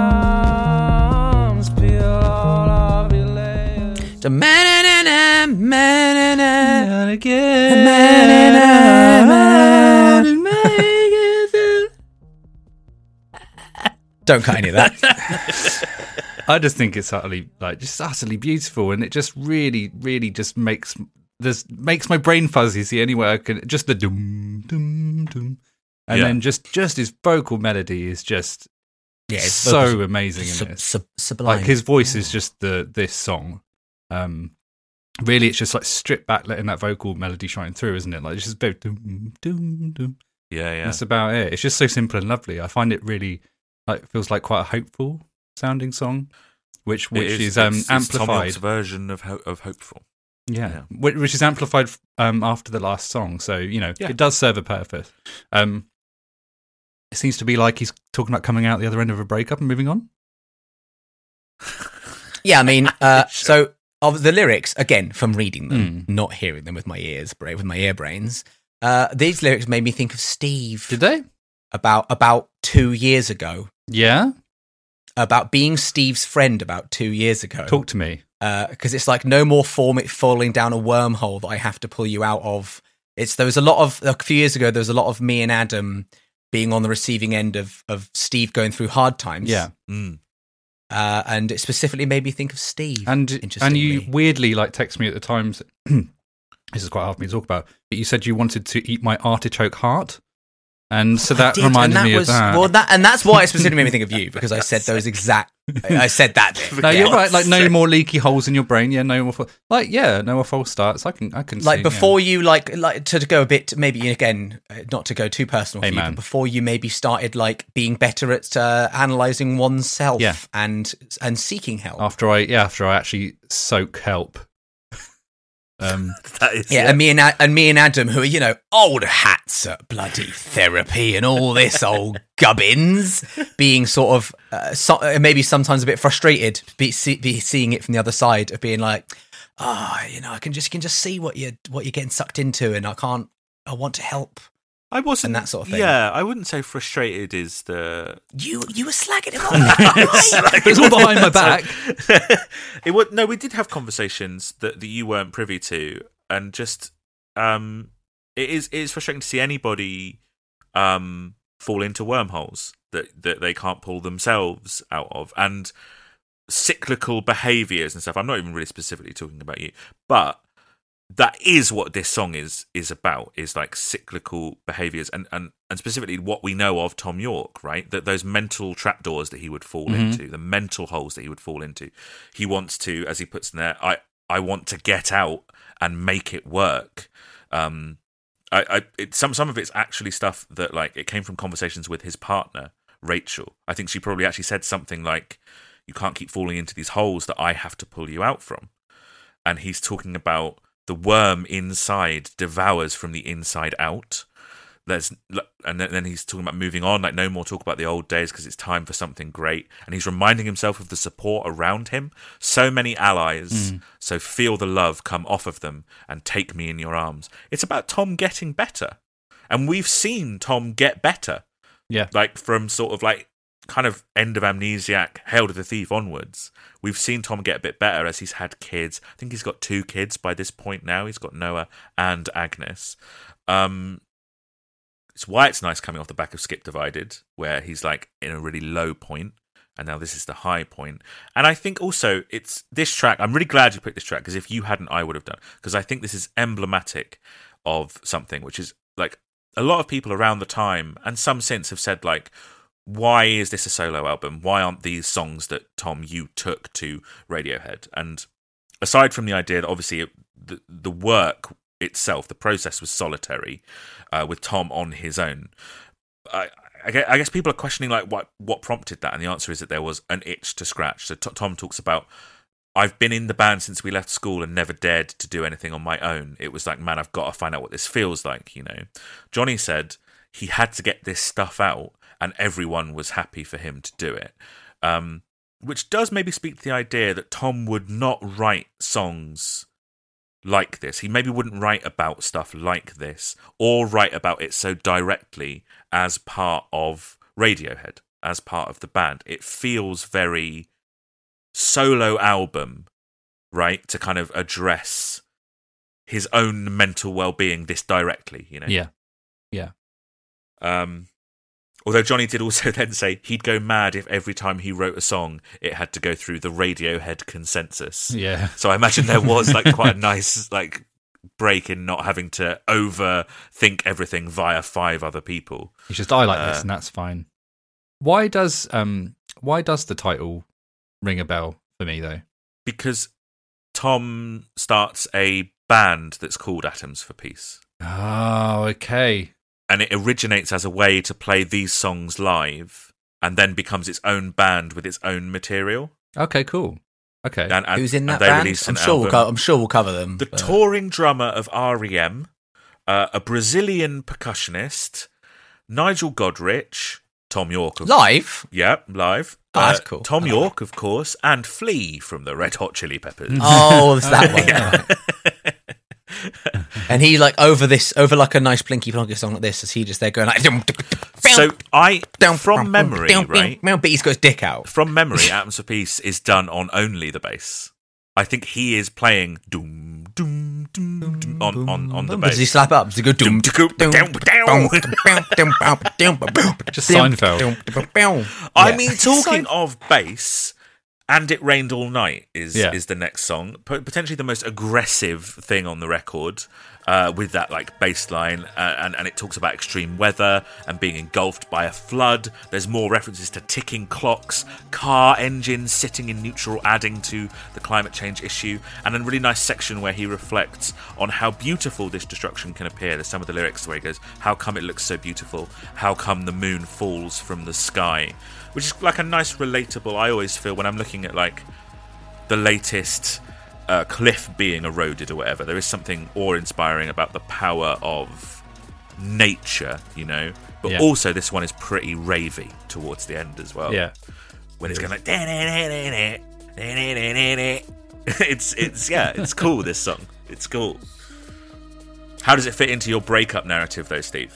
arms. Peel all of your layers. So, man-na-na-na, man-na-na, Gotta get man-na-na, out and make it feel. Don't cut any of that. I just think it's utterly, like, just utterly beautiful, and it just really, really just makes this makes my brain fuzzy. Is the only way I can. Just the doom, doom, doom, and Yeah. then just just his vocal melody is just Yeah, it's so vocals- amazing in Sub, it. sub, sublime. Like his voice is just the this song. Um, really, it's just like stripped back, letting that vocal melody shine through, isn't it? Like it's just about doom, doom, doom. Yeah, yeah. That's about it. It's just so simple and lovely. I find it really like feels like quite a hopeful sounding song, which It which is, is, um, it's, it's Tom amplified. York's version of ho- of Hopeful. Yeah, Yeah. Which, which is amplified um, after the last song. So you know Yeah. it does serve a purpose. Um, it seems to be like he's talking about coming out the other end of a breakup and moving on. Yeah, I mean, uh, so of the lyrics, again, from reading them, Mm. not hearing them with my ears, bra- with my ear brains, uh, these lyrics made me think of Steve Did they? about about two years ago. Yeah. About being Steve's friend about two years ago. Talk to me. Because it's like no more form it falling down a wormhole that I have to pull you out of. It's there was a lot of a few years ago. There was a lot of me and Adam being on the receiving end of of Steve going through hard times. Yeah. Mm. Uh, and it specifically made me think of Steve. And and interestingly. you weirdly like text me at the times. This is quite hard for me to talk about, but you said you wanted to eat my artichoke heart, and so that did, reminded and that me was, of that. Well, that and that's why it specifically made me think of you, because I said those exact. I said that. Bit. No, you're Yeah. right. Like no more leaky holes in your brain. Yeah, no more. Fa- like yeah, no more false starts. I can I can Like see, before yeah. you like like to go a bit maybe again uh, not to go too personal for you, Amen. but before you maybe started like being better at uh, analyzing oneself Yeah. and and seeking help. after I yeah after I actually soak help. Um, That is, Yeah, and me and A- and me and Adam, who are you know old hats at bloody therapy and all this old gubbins, being sort of uh, so, uh, maybe sometimes a bit frustrated, be, see, be seeing it from the other side of being like, ah, oh, you know, I can just can just see what you what you're getting sucked into, and I can't, I want to help. I wasn't and that sort of thing. Yeah, I wouldn't say frustrated is the. You you were slagging him off. but it's all behind my back. It would no. We did have conversations that, that you weren't privy to, and just um, it is it is frustrating to see anybody um fall into wormholes that that they can't pull themselves out of, and cyclical behaviours and stuff. I'm not even really specifically talking about you, but that is what this song is is about, is like cyclical behaviours and, and, and specifically what we know of Tom York, right? That those mental trapdoors that he would fall Mhm. into, the mental holes that he would fall into. He wants to, as he puts in there, I, I want to get out and make it work. Um, I, I it, some some of it's actually stuff that like it came from conversations with his partner, Rachel. I think she probably actually said something like, you can't keep falling into these holes that I have to pull you out from. And he's talking about the worm inside devours from the inside out. There's, and then he's talking about moving on, like no more talk about the old days because it's time for something great. And he's reminding himself of the support around him. So many allies, Mm. so feel the love come off of them and take me in your arms. It's about Tom getting better. And we've seen Tom get better. Yeah. Like from sort of like kind of end of Amnesiac, Hail to the Thief onwards. We've seen Tom get a bit better as he's had kids. I think he's got two kids by this point now. He's got Noah and Agnes. Um, it's why it's nice coming off the back of Skip Divided, where he's like in a really low point, and now this is the high point. And I think also it's this track. I'm really glad you picked this track, because if you hadn't, I would have done. Because I think this is emblematic of something, which is like a lot of people around the time and some since have said like, why is this a solo album? Why aren't these songs that, Tom, you took to Radiohead? And aside from the idea that obviously it, the, the work itself, the process was solitary, uh, with Tom on his own, I, I, guess, I guess people are questioning like what, what prompted that, and the answer is that there was an itch to scratch. So t- Tom talks about, I've been in the band since we left school and never dared to do anything on my own. It was like, man, I've got to find out what this feels like, you know. Johnny said he had to get this stuff out, and everyone was happy for him to do it. Um, which does maybe speak to the idea that Tom would not write songs like this. He maybe wouldn't write about stuff like this, or write about it so directly as part of Radiohead, as part of the band. It feels very solo album, right? To kind of address his own mental well-being this directly, you know? Yeah. Yeah. Um, although Johnny did also then say he'd go mad if every time he wrote a song, it had to go through the Radiohead consensus. Yeah. So I imagine there was like quite a nice like break in not having to overthink everything via five other people. It's just I like Uh, this, and that's fine. Why does um why does the title ring a bell for me though? Because Tom starts a band that's called Atoms for Peace. Oh, okay. And it originates as a way to play these songs live, and then becomes its own band with its own material. Okay, cool. Okay. And, and, Who's in and that they band? released I'm an sure, we'll album. co- I'm sure we'll cover them. The but- touring drummer of R E M, uh, a Brazilian percussionist, Nigel Godrich, Tom York. Of, Live? yeah, live. Oh, that's Uh, cool. Tom I like York, of course, and Flea from the Red Hot Chili Peppers. Oh, it's that one. Yeah. And he like over this, over like a nice Blinky Plonky song like this, is he just there going like... So I, from memory, right? But he's got his dick out. From memory, Atoms for Peace is done on only the bass. I think he is playing doom, doom, doom, doom, on on on, on the Does he bass. slap up? Does he go doom, doom, doom, doom, Just Seinfeld. I mean, talking of bass, And It Rained All Night is Yeah. is the next song, P- potentially the most aggressive thing on the record, uh, with that like bass line, uh, and and it talks about extreme weather and being engulfed by a flood. There's more references to ticking clocks, car engines sitting in neutral, adding to the climate change issue, and a really nice section where he reflects on how beautiful this destruction can appear. There's some of the lyrics where he goes, "How come it looks so beautiful? How come the moon falls from the sky?" Which is like a nice, relatable. I always feel when I'm looking at like the latest uh, cliff being eroded or whatever, there is something awe-inspiring about the power of nature, you know. But Yeah. also, this one is pretty ravey towards the end as well. Yeah. When it's going like, it's it's yeah, it's cool. This song, it's cool. How does it fit into your breakup narrative, though, Steve?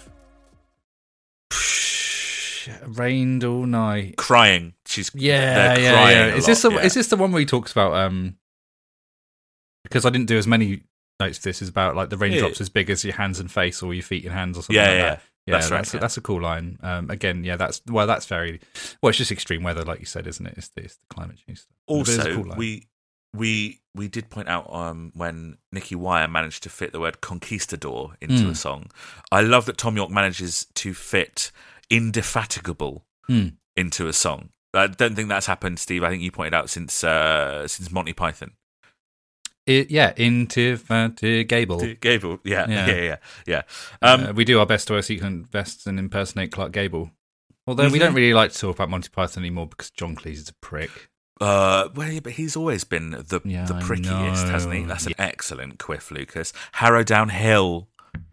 Rained all night. Crying. She's Yeah, they're yeah, crying yeah. a Is this the lot, yeah. is this the one where he talks about um? Because I didn't do as many notes. This is about like the raindrops Yeah. as big as your hands and face, or your feet and hands, or something Yeah, like yeah, that. Yeah, That's right, That's, yeah. that's a cool line. Um, again, yeah, that's well, that's very well. It's just extreme weather, like you said, isn't it? It's the, it's the climate change stuff. But it is a Also, cool line. we we we did point out um, when Nicky Wire managed to fit the word conquistador into Mm. a song. I love that Tom York manages to fit indefatigable Mm. into a song. I don't think that's happened, Steve. I think you pointed out since uh, since Monty Python. It, yeah, Indefatigable. Gable, yeah, yeah, Yeah. yeah, yeah. yeah. Um, uh, we do our best to sequence best and impersonate Clark Gable. Although we Mhm. don't really like to talk about Monty Python anymore because John Cleese is a prick. Uh, well, yeah, but he's always been the Yeah, the I prickiest, know. hasn't he? That's an excellent quiff, Lucas. Harrow Down Hill.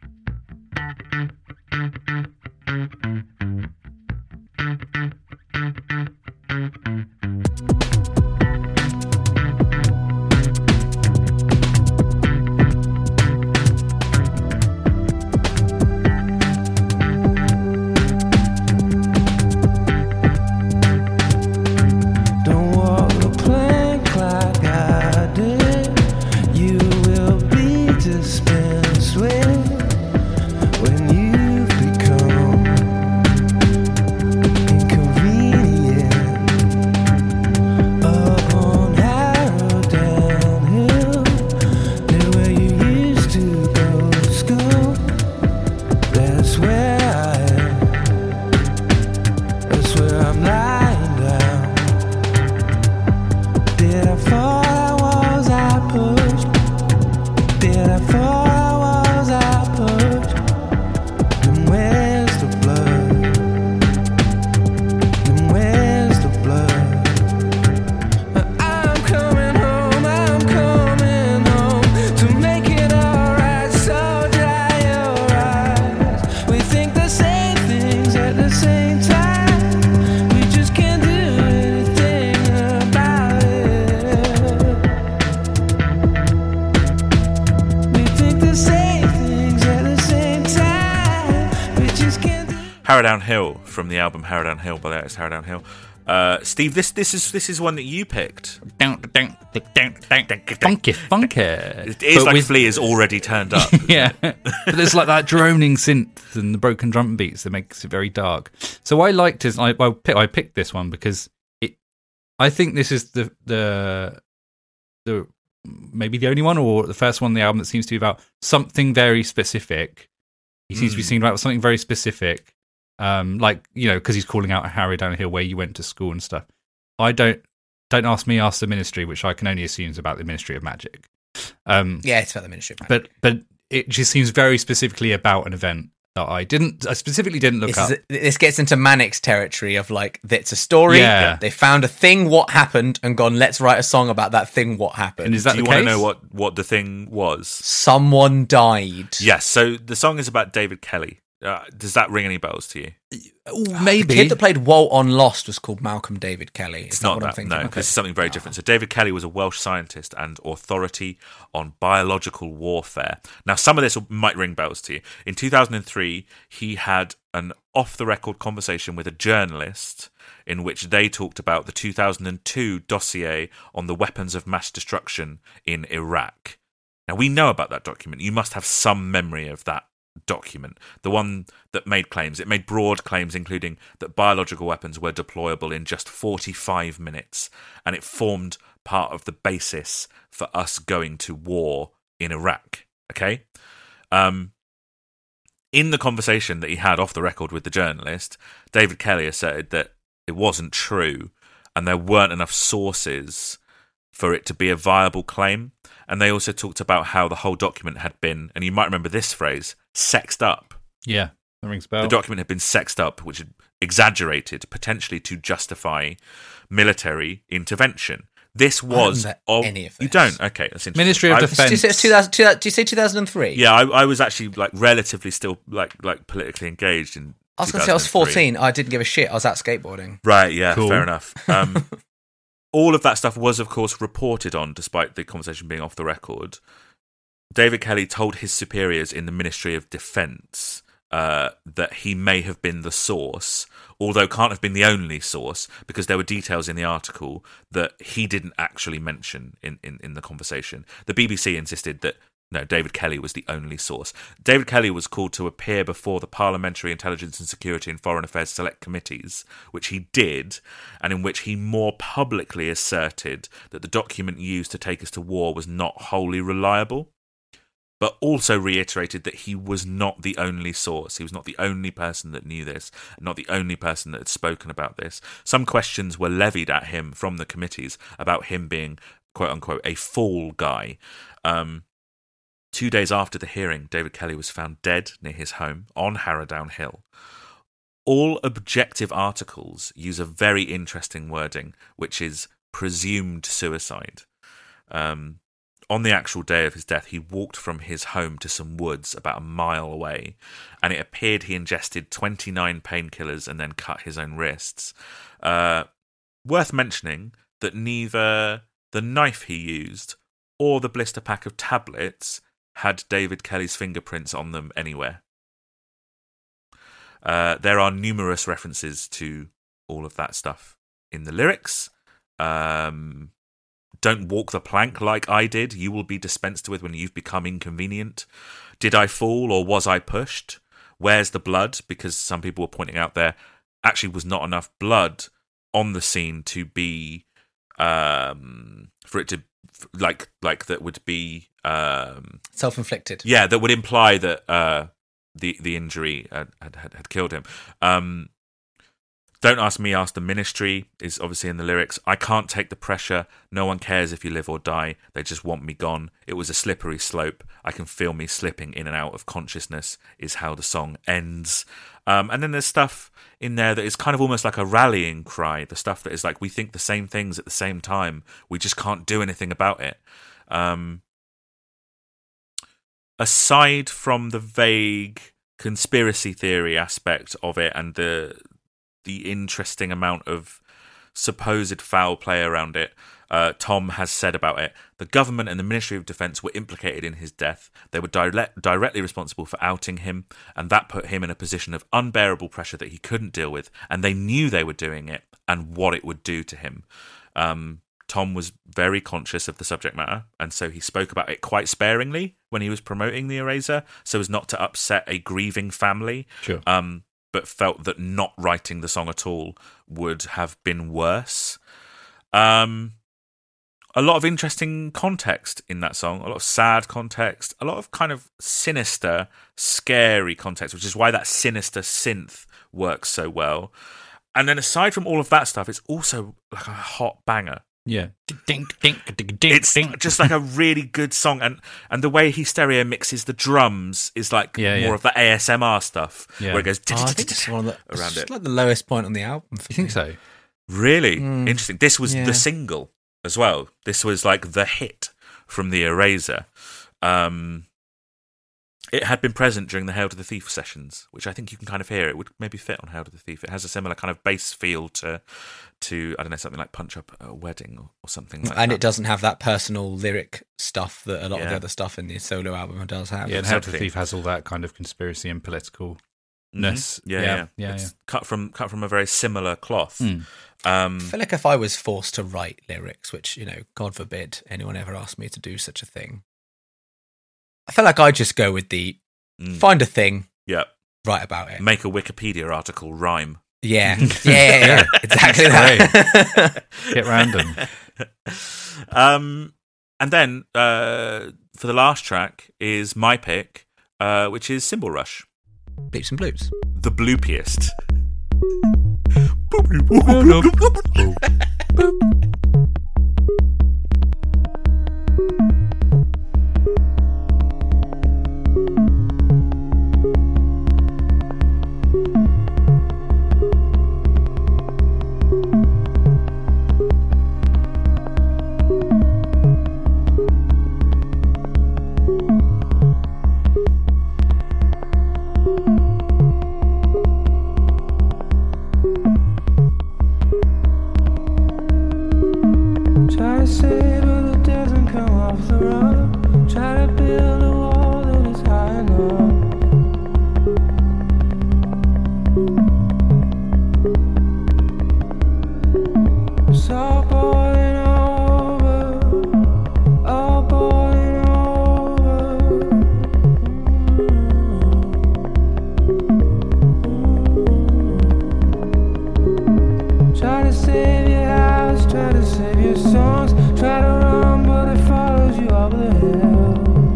Don't walk the plank like I did. You will be dispensed with when you've become inconvenient. Up on Harrow Downhill, near where you used to go to school. That's where I am. That's where I'm lying down. Did I fall? I was I pushed? Did I fall? I was I pushed? Then where's the blood? Then where's the blood? I'm coming home, I'm coming home to make it alright. So dry your eyes. We think the same things at the same time. We just can't do anything about it. We think the same things at the same time. We just can't do. Harrow Down Hill from the album Harrow Down Hill by the artist Harrow Down Hill. Uh, Steve, this this is this is one that you picked. Funky, funky. It is But like with- Flea is already turned up. Yeah, but there's like that droning synth and the broken drum beats that makes it very dark. So I liked it. I I, pick, I picked this one because it. I think this is the the the maybe the only one or the first one on the album that seems to be about something very specific. He seems to be Mm. singing about something very specific, um, like you know, because he's calling out Harrow Down Hill where you went to school and stuff. I don't don't ask me, ask the Ministry, which I can only assume is about the Ministry of Magic. Um, Yeah, it's about the Ministry of Magic. but but it just seems very specifically about an event that I didn't, I specifically didn't look This, up. is, this gets into Manic's territory of like, it's a story. Yeah. They found a thing, what happened, and gone, let's write a song about that thing, what happened. And is that Do you the want case? to know what, what the thing was? Someone died. Yes, so the song is about David Kelly. Uh, does that ring any bells to you? Ooh, The maybe. kid that played Walt on Lost was called Malcolm David Kelly. Is It's that not what I'm that, thinking? no. Okay. This is something very different. So David Kelly was a Welsh scientist and authority on biological warfare. Now, some of this might ring bells to you. In two thousand three, he had an off-the-record conversation with a journalist in which they talked about the two thousand two dossier on the weapons of mass destruction in Iraq. Now, we know about that document. You must have some memory of that document. The one that made claims. It made broad claims, including that biological weapons were deployable in just forty-five minutes, and it formed part of the basis for us going to war in Iraq. Okay? Um, in the conversation that he had off the record with the journalist, David Kelly asserted that it wasn't true and there weren't enough sources for it to be a viable claim. And they also talked about how the whole document had been, and you might remember this phrase, sexed up. Yeah, that rings a bell. The document had been sexed up, which had exaggerated, potentially to justify military intervention. This was I don't of, any of this. You don't? Okay, that's interesting. Ministry of I- Defence. Do you say two thousand, two thousand, do you say two thousand three? Yeah, I, I was actually like relatively still like like politically engaged in. I was going to say I was two thousand three. fourteen. I didn't give a shit. I was out skateboarding. Right, yeah, Cool. fair enough. Um, all of that stuff was, of course, reported on, despite the conversation being off the record. David Kelly told his superiors in the Ministry of Defence uh, that he may have been the source, although can't have been the only source, because there were details in the article that he didn't actually mention in, in, in the conversation. The B B C insisted that no, David Kelly was the only source. David Kelly was called to appear before the Parliamentary Intelligence and Security and Foreign Affairs Select Committees, which he did, and in which he more publicly asserted that the document used to take us to war was not wholly reliable, but also reiterated that he was not the only source. He was not the only person that knew this, not the only person that had spoken about this. Some questions were levied at him from the committees about him being, quote-unquote, a fall guy. Um... Two days after the hearing, David Kelly was found dead near his home on Harrowdown Hill. All objective articles use a very interesting wording, which is presumed suicide. Um, on the actual day of his death, he walked from his home to some woods about a mile away, and it appeared he ingested twenty-nine painkillers and then cut his own wrists. Uh, worth mentioning that neither the knife he used or the blister pack of tablets had David Kelly's fingerprints on them anywhere. Uh, there are numerous references to all of that stuff in the lyrics. Um, Don't walk the plank like I did. You will be dispensed with when you've become inconvenient. Did I fall or was I pushed? Where's the blood? Because some people were pointing out there actually was not enough blood on the scene to be um, for it to like like that would be um, self-inflicted. Yeah, that would imply that uh, the the injury had had, had killed him. Um, Don't ask me, ask the ministry is obviously in the lyrics. I can't take the pressure. No one cares if you live or die. They just want me gone. It was a slippery slope. I can feel me slipping in and out of consciousness is how the song ends. Um, and then there's stuff in there that is kind of almost like a rallying cry. The stuff that is like, we think the same things at the same time. We just can't do anything about it. Um, aside from the vague conspiracy theory aspect of it and the the interesting amount of supposed foul play around it, uh, Tom has said about it, the government and the Ministry of Defence were implicated in his death. They were direct, directly responsible for outing him, and that put him in a position of unbearable pressure that he couldn't deal with, and they knew they were doing it and what it would do to him. Um, Tom was very conscious of the subject matter, and so he spoke about it quite sparingly when he was promoting the Eraser, so as not to upset a grieving family. Sure. Um, but felt that not writing the song at all would have been worse. Um, a lot of interesting context in that song, a lot of sad context, a lot of kind of sinister, scary context, which is why that sinister synth works so well. And then aside from all of that stuff, it's also like a hot banger. Yeah. Dink, dink, dink, dink, It's dink. just like a really good song, and and the way he stereo mixes the drums is like Yeah, more yeah. of the A S M R stuff, Yeah. where it goes Oh, I think it's one of the, around it's it. like the lowest point on the album. For You think me. so? Really Mm. interesting. This was Yeah. the single as well. This was like the hit from the Eraser. Um, it had been present during the Hail to the Thief sessions, which I think you can kind of hear. It would maybe fit on Hail to the Thief. It has a similar kind of bass feel to, to I don't know, something like Punch Up a Wedding or, or something like and that. it doesn't have that personal lyric stuff that a lot of Yeah. the other stuff in the solo album does have. Yeah, and Hail to the Exactly. Thief has all that kind of conspiracy and politicalness. Mhm. Yeah, Yeah, yeah, yeah, It's yeah. cut from cut from a very similar cloth. Mm. Um, I feel like if I was forced to write lyrics, which, you know, God forbid anyone ever asked me to do such a thing, I feel like I'd just go with the Mm. find a thing, Yeah. write about it. Make a Wikipedia article rhyme. Yeah, yeah, yeah, yeah. exactly that. Get random. um, and then uh, for the last track is my pick, uh, which is Cymbal Rush, Bleeps and bloops. the bloopiest. Try to say, but it doesn't come off the road. Try to build a wall that is high enough. It's all boiling over, all boiling over. Try to save your house, try to save your songs, try to run, but it follows you over the hill.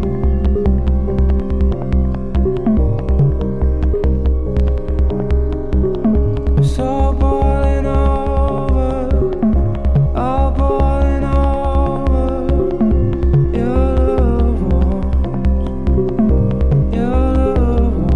It's all boiling over, all boiling over. Your loved ones, your loved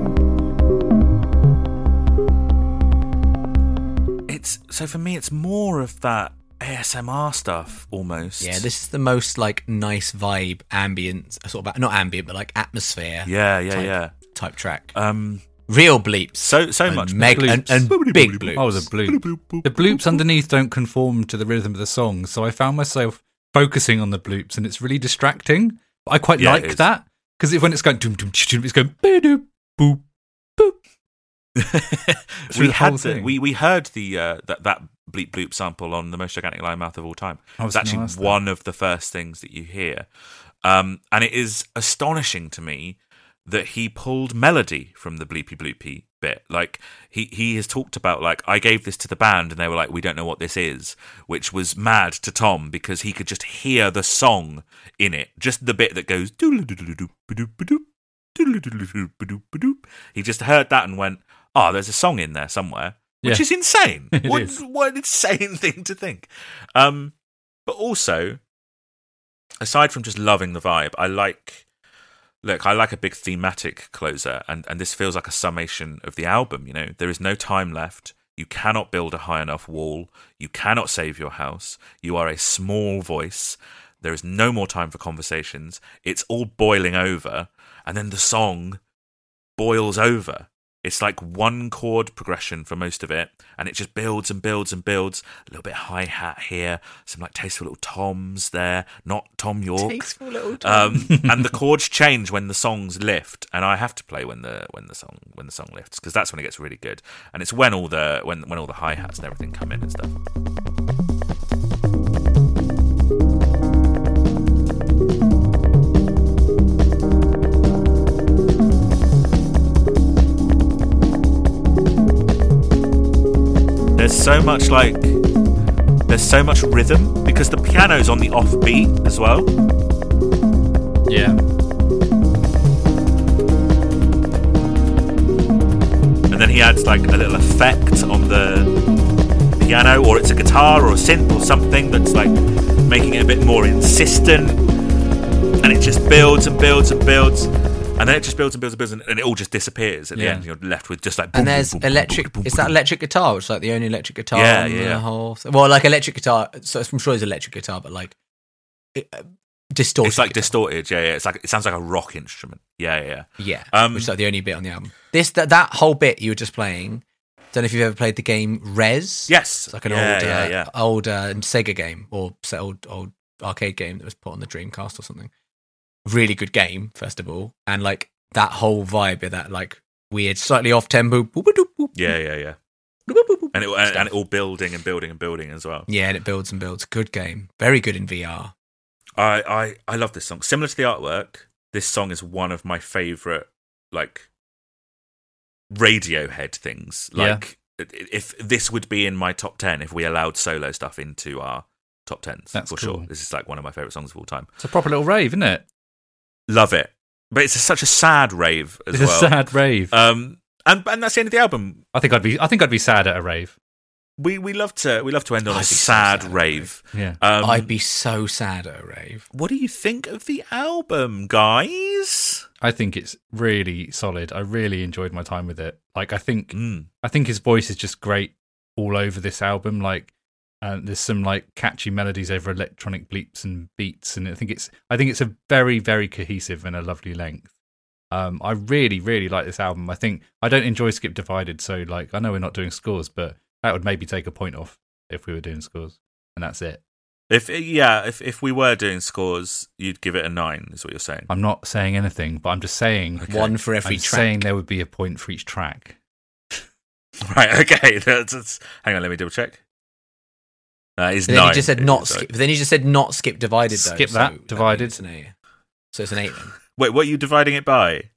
ones. It's so for me, it's more of that A S M R stuff almost. Yeah, this is the most like nice vibe, ambient, sort of not ambient, but like atmosphere. Yeah, yeah, type, yeah. Type track. Um, Real bleeps. so so and much meg- and, and big bloops. Oh, the bloop. The bloops underneath don't conform to the rhythm of the song, so I found myself focusing on the bloops, and it's really distracting. But I quite Yeah, it like is. that because when it's going, doom, doom, doom, it's going boop, boop, boop. Through we the had whole the, thing. we we heard the uh, that that bleep bloop sample on the most gigantic lion mouth of all time. I was It's actually gonna ask that. one of the first things that you hear, um, and it is astonishing to me that he pulled melody from the bleepy bloopy bit. Like he he has talked about like I gave this to the band and they were like we don't know what this is, which was mad to Tom because he could just hear the song in it, just the bit that goes doodle-doodle-doop-ba-doop-ba-doop, doodle-doodle-doop-ba-doop-ba-doop. He just heard that and went, oh, there's a song in there somewhere, which Yeah. is insane. It what, is. what an insane thing to think. Um, but also, aside from just loving the vibe, I like, look, I like a big thematic closer, and, and this feels like a summation of the album. You know, there is no time left. You cannot build a high enough wall. You cannot save your house. You are a small voice. There is no more time for conversations. It's all boiling over, and then the song boils over. It's like one chord progression for most of it, and it just builds and builds and builds. A little bit of hi-hat here, some like tasteful little toms there, not Tom York. Tasteful little Tom. Um, and the chords change when the songs lift, and I have to play when the when the song when the song lifts because that's when it gets really good. And it's when all the when when all the hi-hats and everything come in and stuff. There's so much like there's so much rhythm because the piano's on the offbeat as well. Yeah. And then he adds like a little effect on the piano, or it's a guitar or a synth or something that's like making it a bit more insistent, and it just builds and builds and builds, and then it just builds and builds and builds, and, and it all just disappears at the Yeah. end. You're left with just like boom, And there's boom, boom, electric. boom, boom, Is boom, that boom. electric guitar? Which is like the only electric guitar Yeah, on yeah, the yeah. whole. Well, like electric guitar. So I'm sure it's electric guitar, but like it, uh, distorted. It's like guitar. distorted, yeah, yeah. It's like it sounds like a rock instrument, yeah, yeah. Yeah, Um, which is like the only bit on the album. This that that whole bit you were just playing. Don't know if you've ever played the game Rez. Yes, It's like an yeah, old, yeah, uh, yeah. old uh, Sega game or se- old old arcade game that was put on the Dreamcast or something. Really good game, first of all, and like that whole vibe of that like weird, slightly off tempo. Yeah, yeah, yeah. And it and, and it all building and building and building as well. Yeah, and it builds and builds. Good game, very good in V R. I, I, I love this song. Similar to the artwork, this song is one of my favourite, like, Radiohead things. Like, yeah. if this would be in my top ten if we allowed solo stuff into our top tens. That's for cool. sure. This is like one of my favourite songs of all time. It's a proper little rave, isn't it? Love it. But it's a, such a sad rave as it's well. It's a sad rave. Um, and and that's the end of the album. I think I'd be. I think I'd be sad at a rave. We we love to we love to end on I'd a be so sad, sad rave. Yeah. Um, I'd be so sad at a rave. What do you think of the album, guys? I think it's really solid. I really enjoyed my time with it. Like, I think, Mm. I think his voice is just great all over this album. Like, uh, there's some like catchy melodies over electronic bleeps and beats, and I think it's, I think it's a very, very cohesive and a lovely length. Um, I really, really like this album. I think I don't enjoy Skip Divided, so like, I know we're not doing scores, but that would maybe take a point off if we were doing scores, and that's it. If yeah, if if we were doing scores, you'd give it a nine. Is what you're saying? I'm not saying anything, but I'm just saying Okay. One for every I'm track. saying there would be a point for each track. Right. Okay. That's, that's, hang on. Let me double check. Uh, it's But then nine. he just said It not is, skip. like- But then he just said not skip divided though. Skip so that, divided. means It's an eight. So it's an eight then. Wait, what are you dividing it by?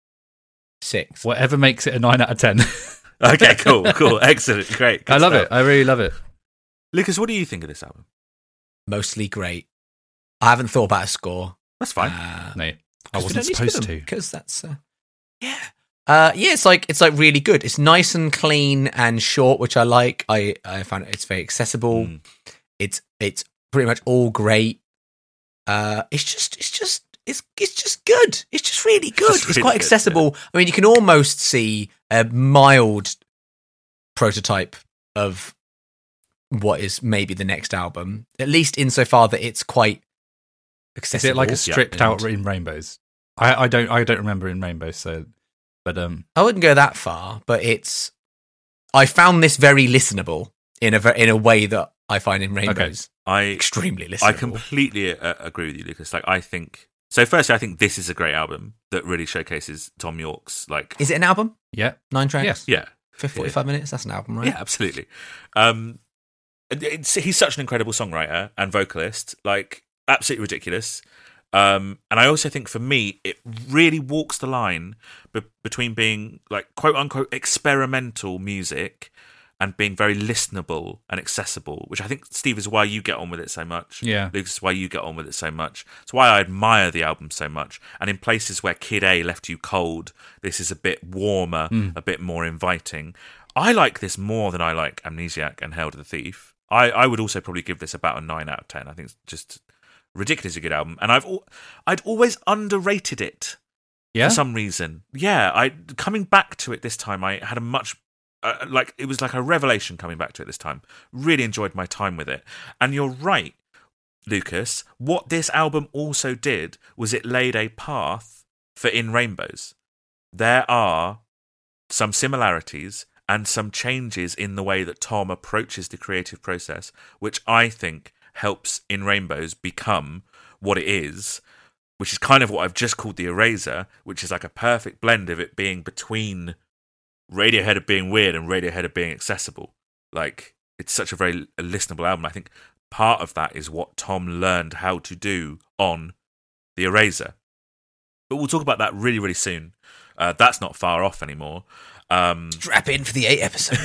Six. Whatever makes it a nine out of ten. Okay. Cool. Cool. Excellent. Great. Good I love stuff. it. I really love it. Lucas, what do you think of this album? Mostly great. I haven't thought about a score. That's fine. Uh, No, I wasn't we don't supposed to. because that's uh, yeah. Uh, yeah, it's like it's like really good. It's nice and clean and short, which I like. I I find it's very accessible. Mm. It's it's pretty much all great. Uh, it's just it's just it's it's just good. It's just really good. It's It's, really quite good, accessible. I mean, you can almost see a mild prototype of what is maybe the next album, at least insofar that it's quite Is accessible. it like a stripped out and- In Rainbows? I, I don't I don't remember In Rainbows, so but um I wouldn't go that far, but it's. I found this very listenable in a ver- in a way that I find in Rainbows I extremely listenable. I completely uh, agree with you, Lucas. Like, I think so. Firstly, I think this is a great album that really showcases Tom York's like. Is it an album? yeah. Nine tracks. Yes. Yeah. For forty-five minutes. That's an album, right? Yeah, absolutely. Um, it's, he's such an incredible songwriter and vocalist, like absolutely ridiculous. Um, and I also think for me, it really walks the line be- between being like quote unquote experimental music and being very listenable and accessible, which I think, Steve, is why you get on with it so much. Yeah. Lucas, is why you get on with it so much. It's why I admire the album so much. And in places where Kid A left you cold, this is a bit warmer, Mm. a bit more inviting. I like this more than I like Amnesiac and Hail to the Thief. I, I would also probably give this about a nine out of ten. I think it's just ridiculously good album. And I've al- I'd always underrated it Yeah. for some reason. Yeah, I coming back to it this time, I had a much uh, like it was like a revelation coming back to it this time. Really enjoyed my time with it. And you're right, Lucas. What this album also did was it laid a path for In Rainbows. There are some similarities and some changes in the way that Tom approaches the creative process, which I think helps In Rainbows become what it is, which is kind of what I've just called The Eraser, which is like a perfect blend of it being between Radiohead of being weird and Radiohead of being accessible. Like, it's such a very listenable album. I think part of that is what Tom learned how to do on The Eraser. But we'll talk about that really, really soon. Uh, that's not far off anymore. Um, Strap in for the eight episodes.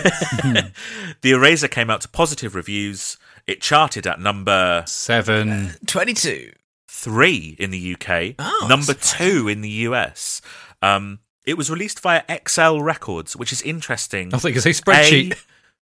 The Eraser came out to positive reviews. It charted at number Seven. Twenty-two. three in the U K, Oh, number surprising. two in the U S. Um, it was released via X L Records, which is interesting. I think it's a spreadsheet.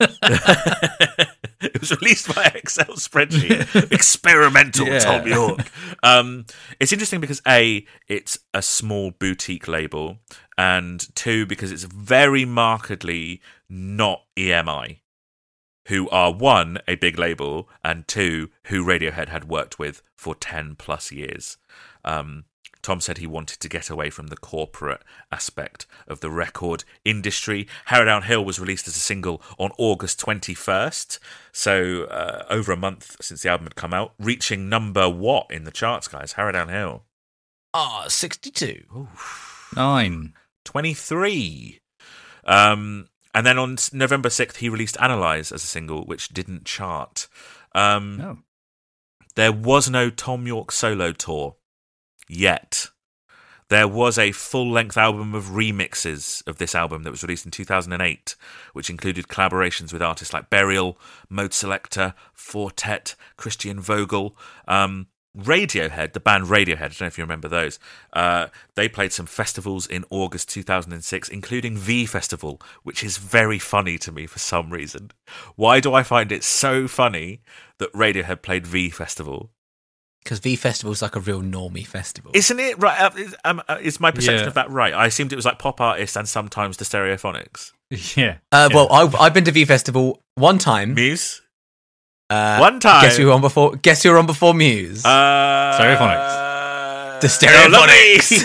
It was released by Excel spreadsheet. Experimental Yeah. Tom York. Um, it's interesting because A, it's a small boutique label, and two, because it's very markedly not E M I, who are one, a big label, and two, who Radiohead had worked with for ten plus years. Um, Tom said he wanted to get away from the corporate aspect of the record industry. Harrow Down Hill was released as a single on August twenty-first, so uh, over a month since the album had come out, reaching number what in the charts, guys? Harrow Down Hill. Ah, sixty-two. Nine. twenty-three. Um, and then on s- November sixth, he released Analyze as a single, which didn't chart. Um, No. There was no Tom York solo tour yet. there was a full-length album of remixes of this album that was released in two thousand eight, which included collaborations with artists like Burial, Mode Selector, Fortet, Christian Vogel. Um, Radiohead, the band Radiohead, I don't know if you remember those, uh, they played some festivals in August two thousand six, including V Festival, which is very funny to me for some reason. Why do I find it so funny that Radiohead played V Festival? Because V Festival's like a real normie festival. Isn't it? Right? Uh, is, um, uh, is my perception Yeah. of that right? I assumed it was like pop artists and sometimes the Stereophonics. Yeah. Uh, well, I've, I've been to V Festival one time. Muse? Uh, One time. Guess who were on before? Guess who were on before Muse? Uh, Stereophonics. The Stereophonics.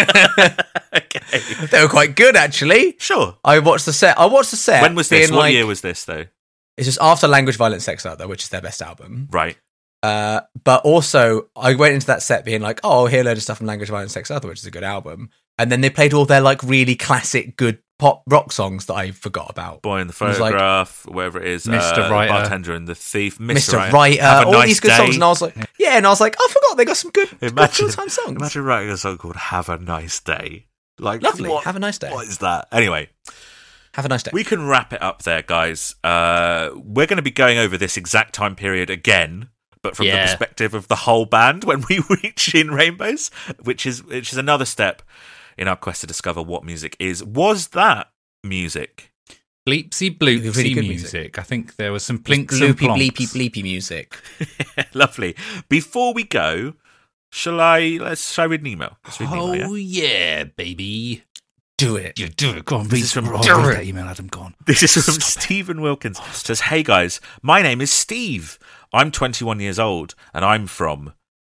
Okay. They were quite good, actually. Sure. I watched the set. I watched the set. When was this? being What like- year was this, though? It's just after Language, Violence, Sex, Other, which is their best album. Right. Uh, but also, I went into that set being like, oh, I'll hear a load of stuff from Language, Violence, Sex, Other, which is a good album. And then they played all their like really classic, good pop rock songs that I forgot about. Boy in the It was like- Photograph, whatever it is. Mister uh, Writer. Bartender and the Thief. Mister Mister Writer, Have a all nice these good day. songs. And I was like, yeah, and I was like, I forgot they got some good, good Imagine, full-time songs. imagine writing a song called Have a Nice Day. Like, Lovely. What, Have a nice day. What is that? Anyway, Have a nice day. we can wrap it up there, guys. Uh, we're going to be going over this exact time period again, but from the Yeah. perspective of the whole band when we reach In Rainbows, which is which is another step in our quest to discover what music is. Was that music? Bleepsy bloopsy Really good music. music. I think there was some plinks and Bloopy, plonks. bleepy, bleepy music. Lovely. Before we go, shall I let's shall I read an email? Let's read an email, yeah? Oh yeah, baby. Do it. You do it. Go on, This read, is from- oh, Do read it. that email, Adam. Go on. This is from Stephen Wilkins. It says, hey guys, my name is Steve. I'm twenty-one years old and I'm from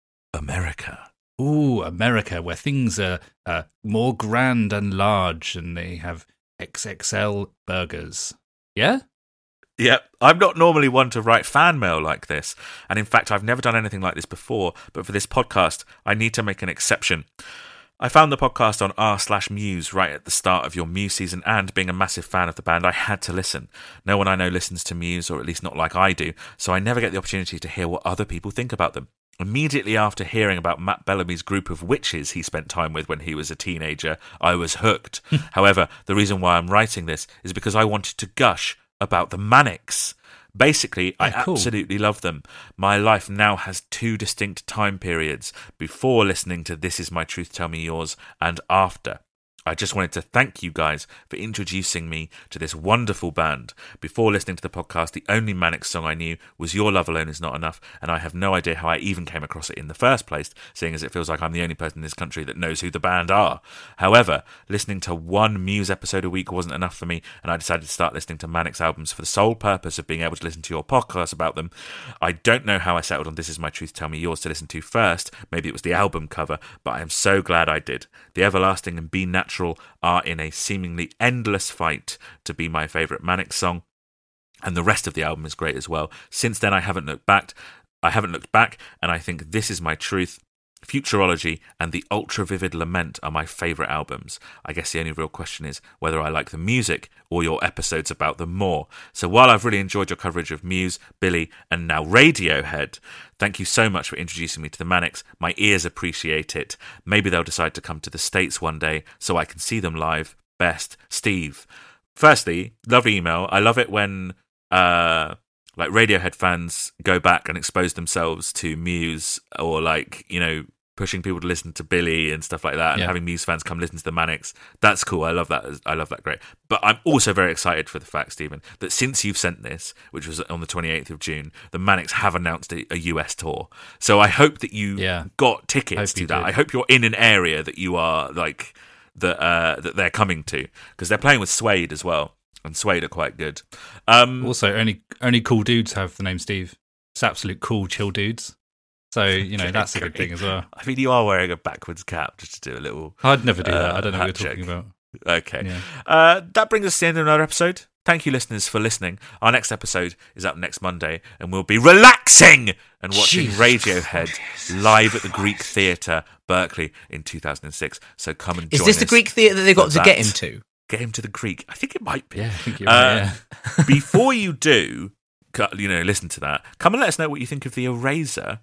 America. Ooh, America, where things are uh, more grand and large, and they have X X L burgers. Yeah. Yep, I'm not normally one to write fan mail like this. And in fact, I've never done anything like this before. But for this podcast, I need to make an exception. I found the podcast on r slash Muse right at the start of your Muse season, and being a massive fan of the band, I had to listen. No one I know listens to Muse, or at least not like I do, so I never get the opportunity to hear what other people think about them. Immediately after hearing about Matt Bellamy's group of witches he spent time with when he was a teenager, I was hooked. However, the reason why I'm writing this is because I wanted to gush about the Manics. Basically, I Yeah, cool. absolutely love them. My life now has two distinct time periods: before listening to This Is My Truth, Tell Me Yours, and after. I just wanted to thank you guys for introducing me to this wonderful band. Before listening to the podcast, the only Manics song I knew was Your Love Alone Is Not Enough, and I have no idea how I even came across it in the first place, seeing as it feels like I'm the only person in this country that knows who the band are. However, listening to one Muse episode a week wasn't enough for me, and I decided to start listening to Manics albums for the sole purpose of being able to listen to your podcast about them. I don't know how I settled on This Is My Truth, Tell Me Yours to listen to first. Maybe it was the album cover, but I am so glad I did. The Everlasting and Be Natural are in a seemingly endless fight to be my favourite Manic song, and the rest of the album is great as well. Since then, I haven't looked back. I haven't looked back, and I think This Is My Truth, Futurology, and The Ultra Vivid Lament are my favourite albums. I guess the only real question is whether I like the music or your episodes about them more. So while I've really enjoyed your coverage of Muse, Billy, and now Radiohead, thank you so much for introducing me to the Manics. My ears appreciate it. Maybe they'll decide to come to the States one day so I can see them live. Best, Steve. Firstly, lovely email. I love it when uh, like Radiohead fans go back and expose themselves to Muse, or like, you know, pushing people to listen to Billy and stuff like that, and Yeah. having Muse fans come listen to the Manics. That's cool. I love that. I love that. Great. But I'm also very excited for the fact, Stephen, that since you've sent this, which was on the twenty-eighth of June, the Manics have announced a, a U S tour. So I hope that you Yeah. got tickets Hope to you that. did. I hope you're in an area that you are like that uh, that they're coming to, because they're playing with Suede as well, and Suede are quite good. Um, Also, only only cool dudes have the name Steve. It's absolute cool, chill dudes. So you know Okay, that's a good great. thing as well. I mean, you are wearing a backwards cap just to do a little. I'd never do that. Uh, I don't know what hat you're talking check. about. Okay. Yeah. Uh, that brings us to the end of another episode. Thank you, listeners, for listening. Our next episode is up next Monday, and we'll be relaxing and watching Jesus Radiohead live at the Greek Theatre, Berkeley, in two thousand six. So come and Is join this the us Greek theatre that they got for to get that. him to? Get him to the Greek. I think it might be. Yeah, I think you're Uh, right. Yeah. Before you do, cu- you know, listen to that. Come and let us know what you think of the Eraser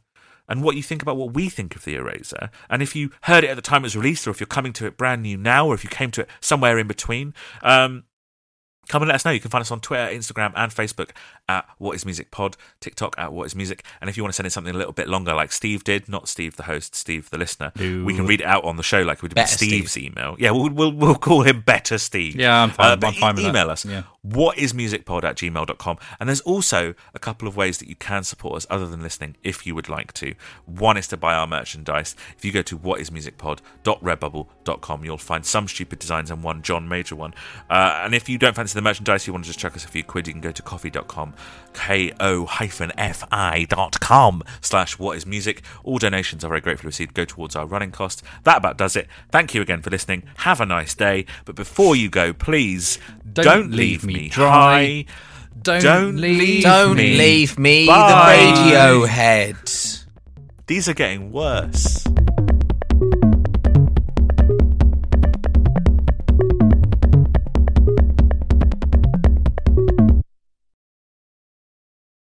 and what you think about what we think of The Eraser. And if you heard it at the time it was released, or if you're coming to it brand new now, or if you came to it somewhere in between, um, come and let us know. You can find us on Twitter, Instagram, and Facebook at What Is Music Pod, TikTok at What Is Music. And if you want to send in something a little bit longer, like Steve did, not Steve the host, Steve the listener, Ooh. we can read it out on the show like we did with Better Steve's Steve. email. Yeah, we'll, we'll we'll call him Better Steve. Yeah, I'm fine. Uh, but I'm fine with e- email that. us. Yeah. whatismusicpod at gmail dot com. And there's also a couple of ways that you can support us other than listening if you would like to. One is to buy our merchandise. If you go to whatismusicpod dot redbubble dot com, you'll find some stupid designs and one John Major one. Uh, and if you don't fancy the merchandise, you want to just chuck us a few quid, you can go to coffee dot com, K O F I dot com slash whatismusic. All donations are very gratefully received, go towards our running costs. That about does it. Thank you again for listening. Have a nice day. But before you go, please don't, Don't leave leave me me dry. dry. Don't, Don't leave, leave Don't me. leave me, Bye. the radio head. These are getting worse.